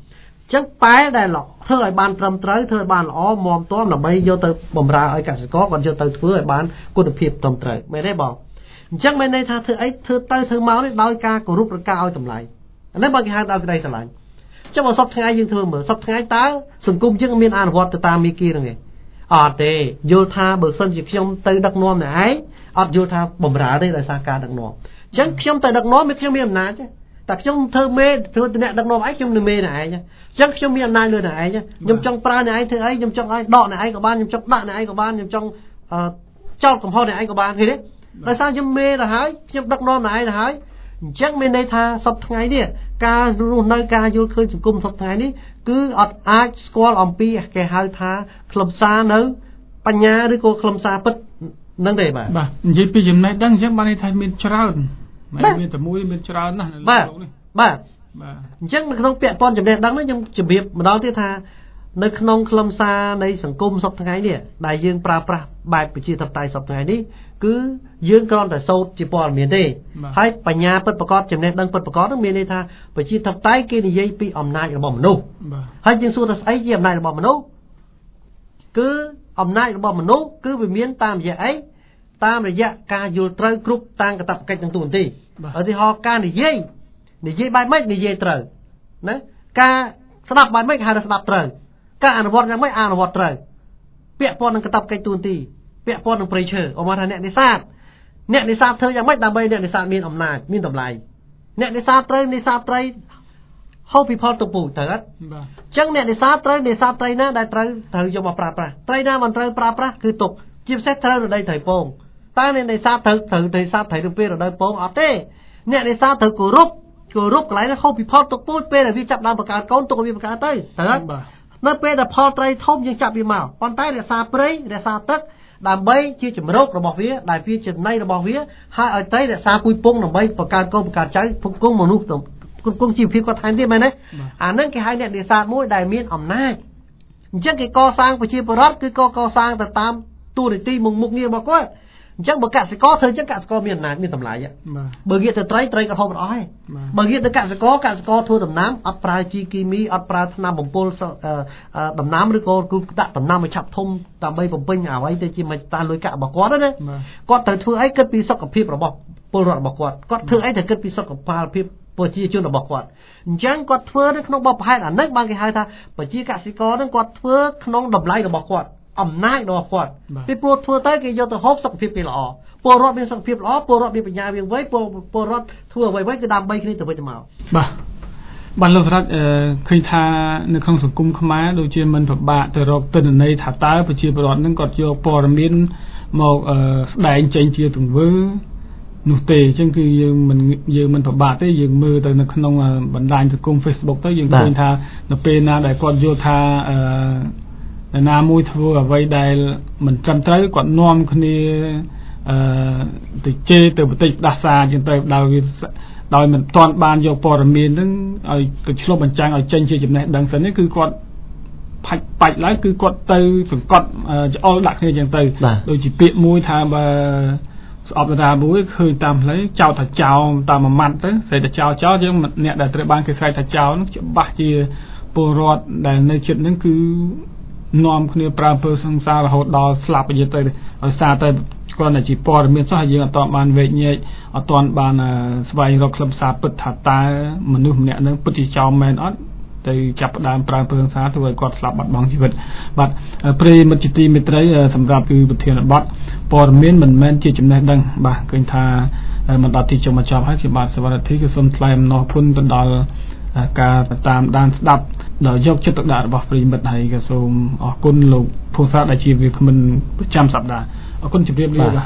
ចឹងប៉ែដែលធ្វើឲ្យបានត្រឹមត្រូវធ្វើឲ្យបានល្អមាំទាំដើម្បីយកទៅបម្រើឲ្យកសិករគាត់យកទៅធ្វើឲ្យបានគុណភាពត្រឹមត្រូវមែនទេបងអញ្ចឹងមានន័យថាធ្វើអីធ្វើទៅធ្វើមកនេះដោយការគោរពឬការឲ្យតម្លៃអានេះបើគេហៅដោយក្តីស្រឡាញ់ចឹងបើសពថ្ងៃយើងធ្វើមើលសពថ្ងៃតើសង្គមយើងមានអនុវត្តទៅតាមមីគីហ្នឹងទេអត់ទេយល់ថាបើសិនជាខ្ញុំទៅដឹកនាំអ្នកឯងអត់យល់ថាបំរើទេដោយសារការដឹកនាំអញ្ចឹងខ្ញុំទៅដឹកនាំខ្ញុំមានអំណាចតែខ្ញុំធ្វើមេធ្វើតំណែងដឹកនាំឯងខ្ញុំនៅមេអ្នកឯងអញ្ចឹងខ្ញុំមានអំណាចលើអ្នកឯងខ្ញុំចង់ប្រើអ្នកឯងធ្វើអីខ្ញុំចង់ឲ្យដកអ្នកឯងក៏បានខ្ញុំចង់ដាក់អ្នកឯងក៏បានខ្ញុំចង់ចោលកំហុសអ្នកឯងក៏បានឃើញទេដោយសារខ្ញុំមេទៅហើយខ្ញុំដឹកនាំអ្នកឯងទៅហើយអញ្ចឹងមានន័យថាសប្តាហ៍ថ្ងៃនេះការរស់នៅការយល់ឃើញសង្គមសប្តាហ៍ថ្ងៃនេះគឺអត់អាចស្គាល់អំពីគេហៅថាខ្លឹមសារនៅបញ្ញាឬក៏ខ្លឹមសារពិតនឹងទេបាទនិយាយពីចំណេះដឹងអញ្ចឹងបានន័យថាមានច្រើនមិនមានតែមួយមានច្រើនណាស់នៅលើលោកនេះបាទអញ្ចឹងនៅក្នុងពាក្យព័ន្ធចំណេះដឹងនេះខ្ញុំជម្រាបម្ដងទៀតថានៅក្នុងខ្លឹមសារនៃសង្គមសប្តាហ៍ថ្ងៃនេះដែលយើងប្រើប្រាស់បែបប្រជាធិបតេយ្យសប្តាហ៍ថ្ងៃនេះគឺយើងគ្រាន់តែសូត្រជាព័ត៌មានទេហើយបញ្ញាពិតប្រាកដចំណេះដឹងពិតប្រាកដនោះមានន័យថាប្រជាធិបតេយ្យគេនិយាយពីអំណាចរបស់មនុស្សហើយយើងសួរថាស្អីជាអំណាចរបស់មនុស្សគឺអំណាចរបស់មនុស្សគឺវាមានតាមរយៈអីតាមរយៈការយល់ត្រូវគ្រប់តាមកាតព្វកិច្ចទាំងទូនទីឧទាហរណ៍ការនិយាយបែបម៉េចនិយាយត្រូវណាការស្ដាប់បែបម៉េចហៅថាស្ដាប់ត្រូវការអនុវត្តយ៉ាងម៉េចអនុវត្តត្រូវពាក់ព័ន្ធនឹងកាតព្វកិច្ចទូនទីពាក់ព័ន្ធនឹងព្រៃឈើឧទាហរណ៍ថាអ្នកនេសាទធ្វើយ៉ាងម៉េចដើម្បីអ្នកនេសាទមានអំណាចមានតម្លៃអ្នកនេសាទត្រូវនេសាទត្រីហូបពីផលទុកពូជត្រូវអត់បាទអញ្ចឹងអ្នកនេសាទត្រូវនេសាទត្រីណាដែលត្រូវយកមកប្រើប្រាស់ត្រីណាមិនត្រូវប្រើប្រាស់គឺទុកជាពិសេសត្រូវរដូវត្រីពងតើអ្នកនេសាទត្រូវនេសាទត្រីទៅពេលរដូវពងអត់ទេអ្នកនេសាទត្រូវគោរពកន្លែងហ្នឹងហូបពីផលទុកពូជពេលដែលវាចាប់ដើមបង្កើតកូនទុកឲ្យវាបង្កើតទៅត្រូវអត់បាទនៅពេលដែលផលត្រីធំយើងចាប់វាមកប៉ុន្តែរក្សាព្រៃរក្សាទឹកដើម្បីជាជំរករបស់វាដែលវាចំណីរបស់វាហើយឲ្យត្រីរក្សាពូជពងដើម្បីបង្កើតកូនបង្កើតចៅគង់មនុស្សគង់ជីវភាពគាត់ថែមទៀតមែនទេអាហ្នឹងគេហៅអ្នកនេសាទមួយដែលមានអំណាចអញ្ចឹងគេកសាងប្រជាពលរដ្ឋគឺកសាងទៅតាមទូរនីតិមុខងាររបស់គាត់អញ្ចឹងបើកសិករធ្វើអញ្ចឹងកសិករមានអំណាចមានតម្លៃបើងាកទៅត្រីក៏ហូបអត់អស់ហើយបើងាកទៅកសិករធ្វើដំណាំអត់ប្រើជីគីមីអត់ប្រើថ្នាំបំពុលដំណាំឬក៏គឺដាក់ដំណាំឲ្យឆាប់ធំដើម្បីបំពេញអ្វីទៅជាមិនតាមលុយកាក់របស់គាត់ណាគាត់ត្រូវធ្វើអីគិតពីសុខភាពរបស់ពលរដ្ឋរបស់គាត់ធ្វើអីត្រូវគិតពីសុខភាពប្រជាជនរបស់គាត់អញ្ចឹងគាត់ធ្វើនៅក្នុងបបផែនអានេះបានគេហៅថាប្រជាកសិករនឹងគាត់ធ្វើក្នុងតម្លៃរបស់គាត់អំណាចរបស់គាត់ពីព្រោះធ្វើទៅគេយកទៅហូបសុខភាពគេល្អពលរដ្ឋមានសុខភាពល្អពលរដ្ឋមានបញ្ញាវាងវៃពលរដ្ឋធ្វើអ្វីៗគឺដើម្បីគ្នាទៅវិញទៅមកបាទលោករដ្ឋឃើញថានៅក្នុងសង្គមខ្មែរដូចជាមិនពិបាកទៅរកទិន្នន័យថាតើប្រជាពលរដ្ឋនឹងគាត់យកព័ត៌មានមកស្ដែងចេញជាទង្វើនោះទេអញ្ចឹងគឺយើងមិនពិបាកទេយើងមើលទៅនៅក្នុងបណ្ដាញសង្គម Facebook ទៅយើងឃើញថានៅពេលណាដែលគាត់យល់ថាណាមួយធ្វើអ្វីដែលមិនត្រឹមត្រូវគាត់នាំគ្នាទៅជេរទៅបន្តិចផ្ដាសាអញ្ចឹងទៅដោយមិនទាន់បានយកព័ត៌មានហ្នឹងឲ្យទៅឆ្លុះបញ្ចាំងឲ្យចេញជាចំណេះដឹងសិននេះគឺគាត់បាច់ឡើងគឺគាត់ទៅសង្កត់ច្អល់ដាក់គ្នាអញ្ចឹងទៅដូចជាពាក្យមួយថាបើស្អប់តាមួយឃើញតាមផ្លូវចោតថាចោលតាមមួយម៉ាត់ទៅស្អីតែចោលយើងអ្នកដែលត្រូវបានគេស្រែកថាចោលនោះច្បាស់ជាពលរដ្ឋដែលនៅជិតហ្នឹងគឺនាំគ្នាប្រើអំពើសង្សាររហូតដល់ស្លាប់ទៅដោយសារតែគាត់តែជាព័ត៌មានសោះយើងអត់ទាន់បានវែកញែកអត់ទាន់បានស្វែងរកខ្លឹមសារពិតថាតើមនុស្សម្នាក់នឹងពិតជាចោលមែនអត់ទៅចាប់ផ្ដើមប្រើអំពើសង្សារធ្វើឲ្យគាត់ស្លាប់បាត់បង់ជីវិតបាទប្រិយមិត្តជាទីមេត្រីសម្រាប់គឺប្រធានបទព័ត៌មានមិនមែនជាចំណេះដឹងបាទឃើញថាមិនដល់ទីចុងបញ្ចប់ហើយជាបាទសវត្ថិគឺសូមថ្លែងអំណរគុណទៅដល់ការតាមដានស្ដាប់ដល់យកចិត្តទុកដាក់របស់ប្រិយមិត្តហើយក៏សូមអរគុណលោកភូសាដែលជាវាគ្មិនប្រចាំសប្ដាហ៍អរគុណជម្រាបលាបាទ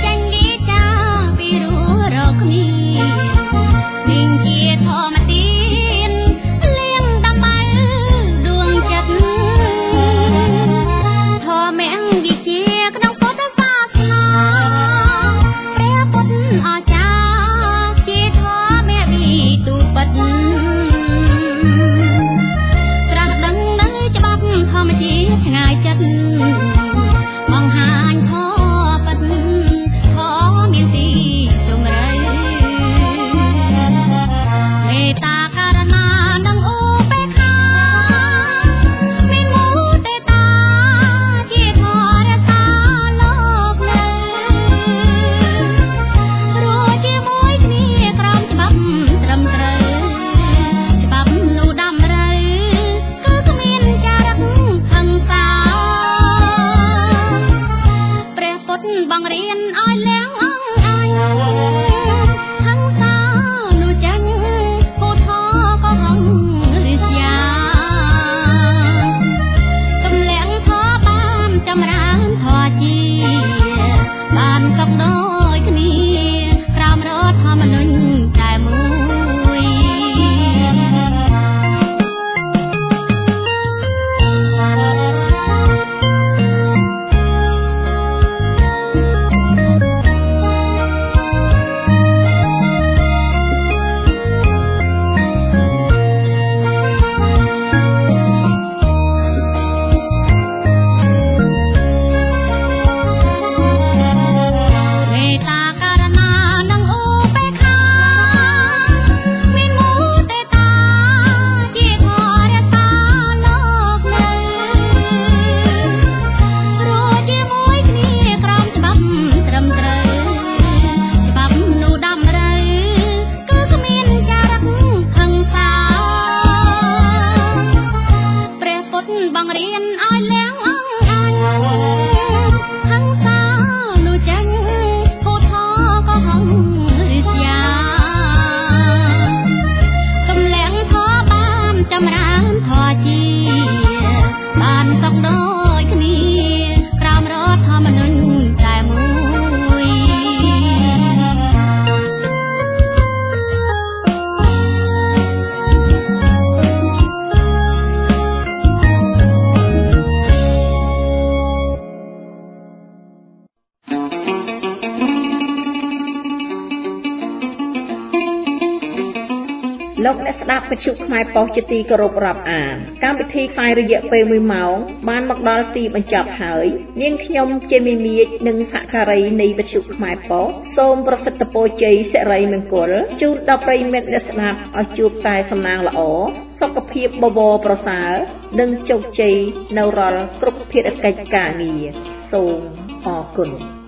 ធម្មតាតបងរៀនឲ្យឡើងអង្អាញហង្សានោះចាញ់ហូតថក៏ហង្រិស្យាកំលែងថបានចម្រើនធေါ်ជាបានសក់ដូចគ្នាក្រោមរដ្ឋធម្មនុញ្ញតែមួយលោកអ្នកស្ដាប់វិទ្យុខ្មែរប៉ុស្តិ៍ជាទីគោរពរាប់អានកម្មវិធីផ្សាយរយៈពេល1ម៉ោងបានមកដល់ទីបញ្ចប់ហើយនាងខ្ញុំជាមីមៀចនិងសហការីនៃវិទ្យុខ្មែរប៉ុស្តិ៍សូមប្រសិទ្ធពរជ័យសិរីមង្គលជូនដល់ប្រិយមិត្តអ្នកស្ដាប់ឲ្យជួបតែសំណាងល្អសុខភាពបវរប្រសើរនិងជោគជ័យនៅរាល់គ្រប់ភារកិច្ចការងារសូមអរគុណ